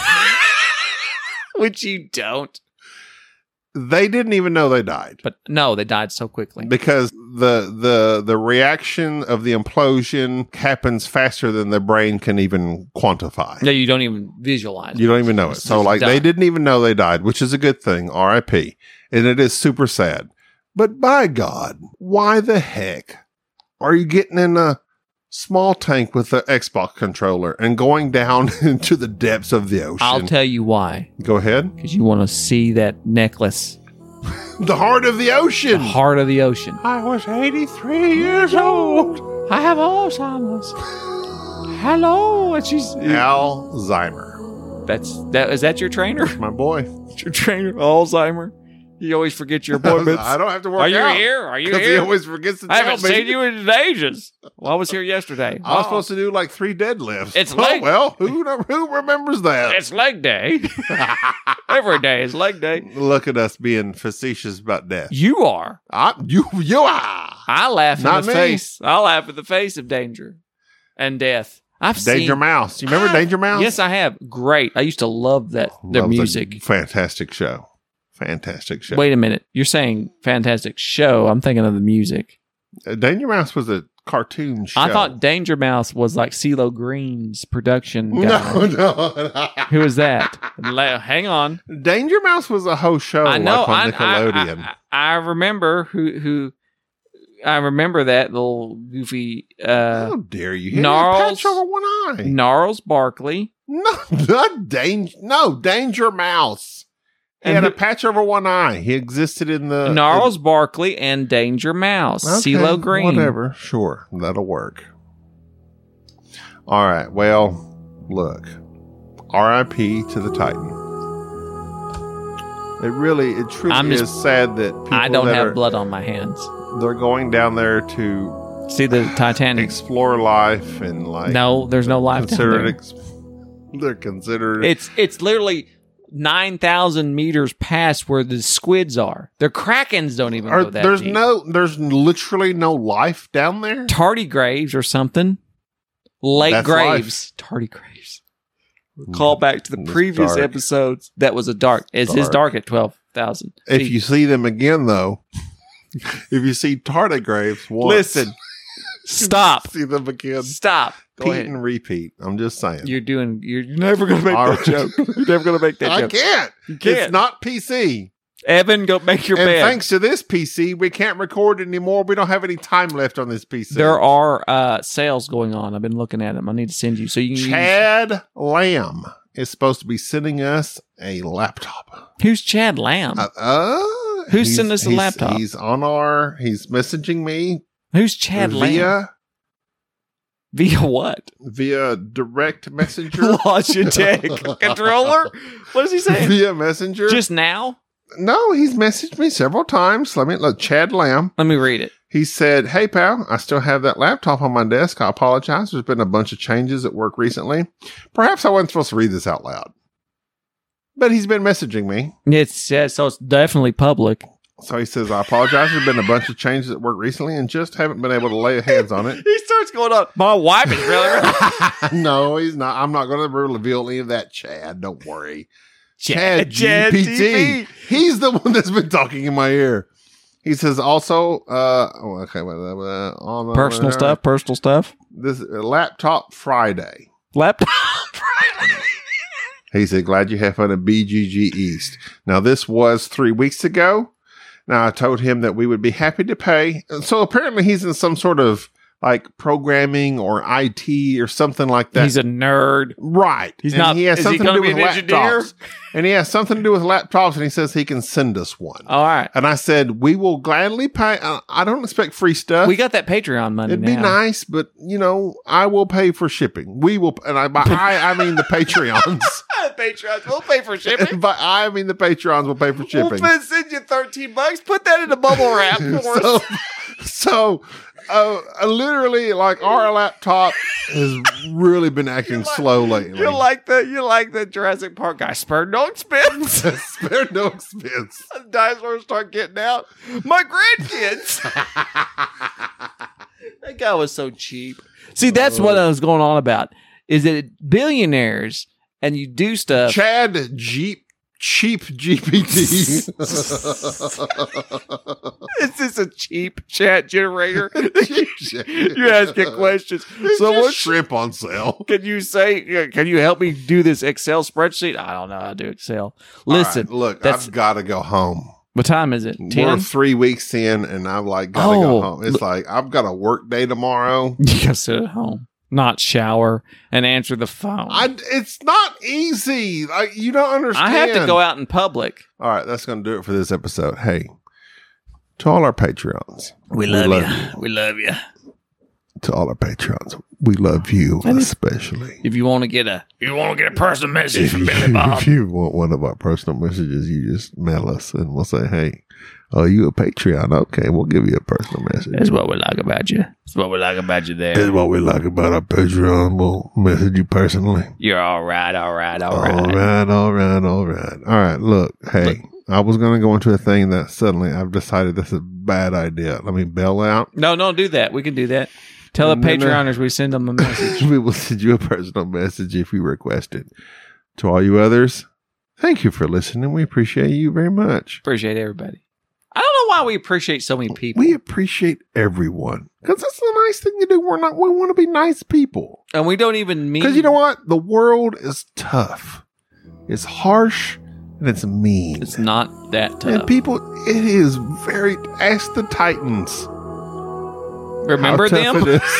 [SPEAKER 2] which you don't.
[SPEAKER 1] they didn't even know they died
[SPEAKER 2] But no, they died so quickly.
[SPEAKER 1] because the the the reaction of the implosion happens faster than the brain can even quantify.
[SPEAKER 2] Yeah, you don't even visualize.
[SPEAKER 1] You don't even know it.
[SPEAKER 2] It's
[SPEAKER 1] So,
[SPEAKER 2] just
[SPEAKER 1] like, they
[SPEAKER 2] done.
[SPEAKER 1] didn't even know they died, which is a good thing. R I P. And it is super sad. But by God, why the heck are you getting in a small tank with the Xbox controller and going down into the depths of the ocean?
[SPEAKER 2] I'll tell you why.
[SPEAKER 1] Go ahead.
[SPEAKER 2] Because you want to see that necklace,
[SPEAKER 1] The heart of the ocean.
[SPEAKER 2] the heart of the ocean.
[SPEAKER 1] I was eighty-three years old.
[SPEAKER 2] I have Alzheimer's. Hello, and she's
[SPEAKER 1] Alzheimer.
[SPEAKER 2] that's that. Is that your trainer?
[SPEAKER 1] My boy.
[SPEAKER 2] Your trainer, Alzheimer. You always forget your appointments.
[SPEAKER 1] I don't have to work
[SPEAKER 2] Are you
[SPEAKER 1] out.
[SPEAKER 2] here? Are you
[SPEAKER 1] 'Cause he
[SPEAKER 2] here?
[SPEAKER 1] always forgets to
[SPEAKER 2] I
[SPEAKER 1] tell
[SPEAKER 2] haven't
[SPEAKER 1] me.
[SPEAKER 2] seen you in ages. Well, I was here yesterday.
[SPEAKER 1] I was
[SPEAKER 2] Oh,
[SPEAKER 1] supposed to do like three deadlifts.
[SPEAKER 2] It's
[SPEAKER 1] oh,
[SPEAKER 2] late.
[SPEAKER 1] well, who who remembers that?
[SPEAKER 2] It's leg day. Every day is leg day.
[SPEAKER 1] Look at us being facetious about death.
[SPEAKER 2] You are.
[SPEAKER 1] I, you you are
[SPEAKER 2] I laugh
[SPEAKER 1] Not
[SPEAKER 2] in the
[SPEAKER 1] me.
[SPEAKER 2] face. I laugh in the face of danger and death. I've
[SPEAKER 1] Danger
[SPEAKER 2] seen.
[SPEAKER 1] Mouse. You remember
[SPEAKER 2] I-
[SPEAKER 1] Danger Mouse?
[SPEAKER 2] Yes, I have. Great. I used to love that. Their
[SPEAKER 1] That was a
[SPEAKER 2] music.
[SPEAKER 1] fantastic show. Fantastic show.
[SPEAKER 2] Wait a minute. You're saying fantastic show. I'm thinking of the music.
[SPEAKER 1] Uh, Danger Mouse was a cartoon show.
[SPEAKER 2] I thought Danger Mouse was like CeeLo Green's production guy.
[SPEAKER 1] No, no.
[SPEAKER 2] Who is that? La- Hang on.
[SPEAKER 1] Danger Mouse was a whole show
[SPEAKER 2] I know.
[SPEAKER 1] like on
[SPEAKER 2] I,
[SPEAKER 1] Nickelodeon.
[SPEAKER 2] I, I, I remember who who. I remember that little goofy uh,
[SPEAKER 1] How dare you? He had a
[SPEAKER 2] Gnarls-
[SPEAKER 1] patch over one eye.
[SPEAKER 2] Gnarls Barkley.
[SPEAKER 1] No, not Danger. No, Danger Mouse. He
[SPEAKER 2] And
[SPEAKER 1] had a
[SPEAKER 2] who-
[SPEAKER 1] patch over one eye. He existed in the
[SPEAKER 2] Gnarls Barkley and Danger Mouse.
[SPEAKER 1] Okay,
[SPEAKER 2] CeeLo Green.
[SPEAKER 1] Whatever. Sure. That'll work. All right. Well, look. R I P to the Titan. It really, it truly
[SPEAKER 2] I'm
[SPEAKER 1] is
[SPEAKER 2] just-
[SPEAKER 1] sad that people
[SPEAKER 2] I don't
[SPEAKER 1] that
[SPEAKER 2] have
[SPEAKER 1] are,
[SPEAKER 2] blood on my hands.
[SPEAKER 1] they're going down there to
[SPEAKER 2] See the Titanic?
[SPEAKER 1] explore life and like
[SPEAKER 2] No, there's no life down
[SPEAKER 1] considered
[SPEAKER 2] there.
[SPEAKER 1] ex- they're considered
[SPEAKER 2] It's it's literally nine thousand meters past where the squids are. The krakens don't even
[SPEAKER 1] Are,
[SPEAKER 2] go that
[SPEAKER 1] there's
[SPEAKER 2] deep.
[SPEAKER 1] no there's literally no life down there.
[SPEAKER 2] Tardigrades or something. Lake
[SPEAKER 1] That's
[SPEAKER 2] Graves. Tardigrades. Call back to the
[SPEAKER 1] It's
[SPEAKER 2] previous
[SPEAKER 1] dark.
[SPEAKER 2] episodes. That was a dark. It's his
[SPEAKER 1] Dark.
[SPEAKER 2] dark at twelve thousand.
[SPEAKER 1] If you see them again, though, if you see tardigrades once,
[SPEAKER 2] listen, stop,
[SPEAKER 1] see them again,
[SPEAKER 2] stop. Go
[SPEAKER 1] repeat
[SPEAKER 2] ahead.
[SPEAKER 1] and repeat. I'm just saying.
[SPEAKER 2] You're doing. You're never gonna make
[SPEAKER 1] All
[SPEAKER 2] that
[SPEAKER 1] right.
[SPEAKER 2] joke. You're never gonna make that
[SPEAKER 1] I
[SPEAKER 2] joke.
[SPEAKER 1] can't.
[SPEAKER 2] You can't.
[SPEAKER 1] It's not P C.
[SPEAKER 2] Evan, go make your
[SPEAKER 1] and
[SPEAKER 2] bed.
[SPEAKER 1] thanks to this P C, we can't record anymore. We don't have any time left on this P C.
[SPEAKER 2] There are uh, sales going on. I've been looking at them. I need to send you so you can. Use,
[SPEAKER 1] Chad Lamb is supposed to be sending us a laptop.
[SPEAKER 2] who's Chad Lamb?
[SPEAKER 1] Uh, uh,
[SPEAKER 2] Who
[SPEAKER 1] he's-
[SPEAKER 2] sent us a
[SPEAKER 1] he's-
[SPEAKER 2] laptop?
[SPEAKER 1] He's on our. He's messaging me
[SPEAKER 2] who's Chad Lamb?
[SPEAKER 1] via
[SPEAKER 2] Via what?
[SPEAKER 1] via direct messenger.
[SPEAKER 2] Logitech controller. What is he saying?
[SPEAKER 1] Via messenger.
[SPEAKER 2] Just now?
[SPEAKER 1] No, he's messaged me several times. Let me look. Chad Lamb.
[SPEAKER 2] Let me read it.
[SPEAKER 1] He said, "Hey pal, I still have that laptop on my desk. I apologize. There's been a bunch of changes at work recently. Perhaps I wasn't supposed to read this out loud, but he's been messaging me.
[SPEAKER 2] It's uh, so it's definitely public.
[SPEAKER 1] So he says, I apologize. There's been a bunch of changes at work recently, and just haven't been able to lay hands on it.
[SPEAKER 2] He starts going on. My wife is really.
[SPEAKER 1] No, he's not. I'm not going to reveal any of that, Chad. Don't worry."
[SPEAKER 2] Chad,
[SPEAKER 1] Chad
[SPEAKER 2] Chad
[SPEAKER 1] G P T.
[SPEAKER 2] T V.
[SPEAKER 1] He's the one that's been talking in my ear. He says also, uh, oh, okay, wait, uh, on,
[SPEAKER 2] Personal
[SPEAKER 1] uh,
[SPEAKER 2] stuff. Personal stuff.
[SPEAKER 1] This uh, laptop Friday.
[SPEAKER 2] Laptop.
[SPEAKER 1] He said, "Glad you have fun at B G G East." Now, this was three weeks ago. Now, I told him that we would be happy to pay. So apparently, he's in some sort of like programming or I T or something like that.
[SPEAKER 2] He's a nerd.
[SPEAKER 1] Right.
[SPEAKER 2] He's
[SPEAKER 1] And
[SPEAKER 2] not-
[SPEAKER 1] He has
[SPEAKER 2] is he
[SPEAKER 1] something to
[SPEAKER 2] gonna
[SPEAKER 1] do
[SPEAKER 2] be
[SPEAKER 1] with
[SPEAKER 2] an engineer?
[SPEAKER 1] laptops. And he has something to do with laptops, and he says he can send us one.
[SPEAKER 2] All right.
[SPEAKER 1] And I said, we will gladly pay. Uh, I don't expect free stuff.
[SPEAKER 2] We got that Patreon money
[SPEAKER 1] It'd
[SPEAKER 2] now.
[SPEAKER 1] be nice, but you know, I will pay for shipping. We will, and I by I, I mean the Patreons.
[SPEAKER 2] Patreon. We'll pay for shipping.
[SPEAKER 1] And by I mean the Patrons will pay for shipping.
[SPEAKER 2] We'll send you thirteen bucks. Put that in a bubble wrap for
[SPEAKER 1] so,
[SPEAKER 2] us.
[SPEAKER 1] so uh, uh, literally, like our laptop has really been acting
[SPEAKER 2] like-
[SPEAKER 1] slow lately.
[SPEAKER 2] You like the you like the Jurassic Park guy. Spare no expense.
[SPEAKER 1] Spare no expense.
[SPEAKER 2] Dinosaurs start getting out. My grandkids. That guy was so cheap. See, that's what I was going on about. Is that billionaires and you do stuff.
[SPEAKER 1] Chad Jeep Cheap G P T.
[SPEAKER 2] Is this a cheap chat generator? You're asking questions.
[SPEAKER 1] So
[SPEAKER 2] So
[SPEAKER 1] what
[SPEAKER 2] what
[SPEAKER 1] shrimp on sale?
[SPEAKER 2] can you say? Can you help me do this Excel spreadsheet? I don't know how to do Excel. Listen,
[SPEAKER 1] All right, look,
[SPEAKER 2] that's-
[SPEAKER 1] I've got to go home.
[SPEAKER 2] what time is it?
[SPEAKER 1] We're
[SPEAKER 2] ten?
[SPEAKER 1] three weeks in, and I'm like, gotta
[SPEAKER 2] Oh,
[SPEAKER 1] go home. It's
[SPEAKER 2] look-
[SPEAKER 1] like I've got a work day tomorrow.
[SPEAKER 2] You gotta sit at home, not shower, and answer the phone.
[SPEAKER 1] I, it's not easy. Like you don't understand.
[SPEAKER 2] I have to go out in public.
[SPEAKER 1] All right, that's going to do it for this episode. Hey, to all our Patreons,
[SPEAKER 2] We
[SPEAKER 1] love love
[SPEAKER 2] you. We love you.
[SPEAKER 1] to all our Patreons, we love you
[SPEAKER 2] And if-
[SPEAKER 1] especially.
[SPEAKER 2] If you want to get a, you want to get a personal message
[SPEAKER 1] If
[SPEAKER 2] from
[SPEAKER 1] you,
[SPEAKER 2] Billy Bob.
[SPEAKER 1] if you want one of our personal messages, you just mail us and we'll say, hey, oh, you a Patreon? Okay, we'll give you a personal message.
[SPEAKER 2] That's what we like about you. That's what we like about you
[SPEAKER 1] That's
[SPEAKER 2] there.
[SPEAKER 1] what we like about our Patreon. We'll message you personally.
[SPEAKER 2] You're all right, all right, all
[SPEAKER 1] All
[SPEAKER 2] right.
[SPEAKER 1] right, all right, all right. All right, look, hey,
[SPEAKER 2] Look.
[SPEAKER 1] I was going to go into a thing that suddenly I've decided this is a bad idea. Let me bail out.
[SPEAKER 2] No, don't do that. We can do that. Tell the
[SPEAKER 1] No, no.
[SPEAKER 2] Patreoners we send them a message.
[SPEAKER 1] We will send you a personal message if you request it. To all you others, thank you for listening. We appreciate you very much.
[SPEAKER 2] Appreciate everybody. I don't know why we appreciate so many people.
[SPEAKER 1] We appreciate everyone because that's the nice thing to do. We're not. We want to be nice people.
[SPEAKER 2] And we don't even mean...
[SPEAKER 1] Because you know what? The world is tough. It's harsh and it's mean.
[SPEAKER 2] It's not that tough.
[SPEAKER 1] And people, it is very... Ask the Titans.
[SPEAKER 2] Remember
[SPEAKER 1] how tough
[SPEAKER 2] them?
[SPEAKER 1] It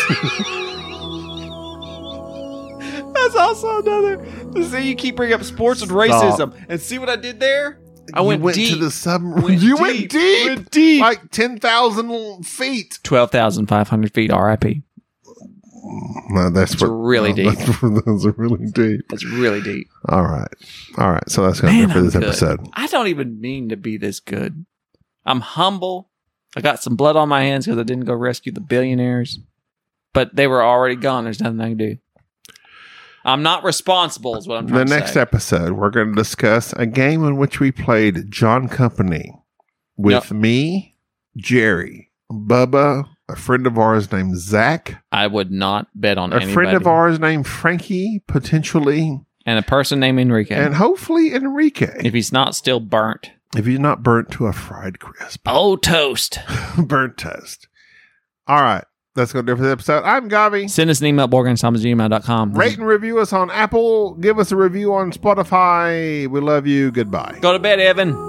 [SPEAKER 1] is.
[SPEAKER 2] That's also another... See, you keep bringing up sports and racism. And see what I did there? I
[SPEAKER 1] you
[SPEAKER 2] went,
[SPEAKER 1] went
[SPEAKER 2] deep.
[SPEAKER 1] to the submarine.
[SPEAKER 2] Went
[SPEAKER 1] you
[SPEAKER 2] deep.
[SPEAKER 1] went deep.
[SPEAKER 2] Went deep.
[SPEAKER 1] Like ten thousand feet.
[SPEAKER 2] twelve thousand five hundred feet, R I P.
[SPEAKER 1] No, that's
[SPEAKER 2] It's
[SPEAKER 1] what,
[SPEAKER 2] really
[SPEAKER 1] no,
[SPEAKER 2] deep.
[SPEAKER 1] That's, that's really deep.
[SPEAKER 2] That's really deep.
[SPEAKER 1] All right. All right. So that's going to
[SPEAKER 2] Man,
[SPEAKER 1] be for
[SPEAKER 2] I'm
[SPEAKER 1] this
[SPEAKER 2] good.
[SPEAKER 1] episode.
[SPEAKER 2] I don't even mean to be this good. I'm humble. I got some blood on my hands because I didn't go rescue the billionaires. But they were already gone. There's nothing I can do. I'm not responsible is what I'm
[SPEAKER 1] The
[SPEAKER 2] trying to say.
[SPEAKER 1] next episode, we're going to discuss a game in which we played John Company with
[SPEAKER 2] Yep.
[SPEAKER 1] me, Jerry, Bubba, a friend of ours named Zach,
[SPEAKER 2] I would not bet on
[SPEAKER 1] a
[SPEAKER 2] anybody.
[SPEAKER 1] friend of ours named Frankie, potentially,
[SPEAKER 2] And a person named Enrique.
[SPEAKER 1] and hopefully Enrique.
[SPEAKER 2] if he's not still burnt.
[SPEAKER 1] If he's not burnt to a fried crisp.
[SPEAKER 2] Oh, toast.
[SPEAKER 1] Burnt toast. All right. That's going to do it for the episode. I'm Gavi.
[SPEAKER 2] Send us an email at board games toms at gmail dot com.
[SPEAKER 1] Rate and review us on Apple. Give us a review on Spotify. We love you. Goodbye.
[SPEAKER 2] Go to bed, Evan.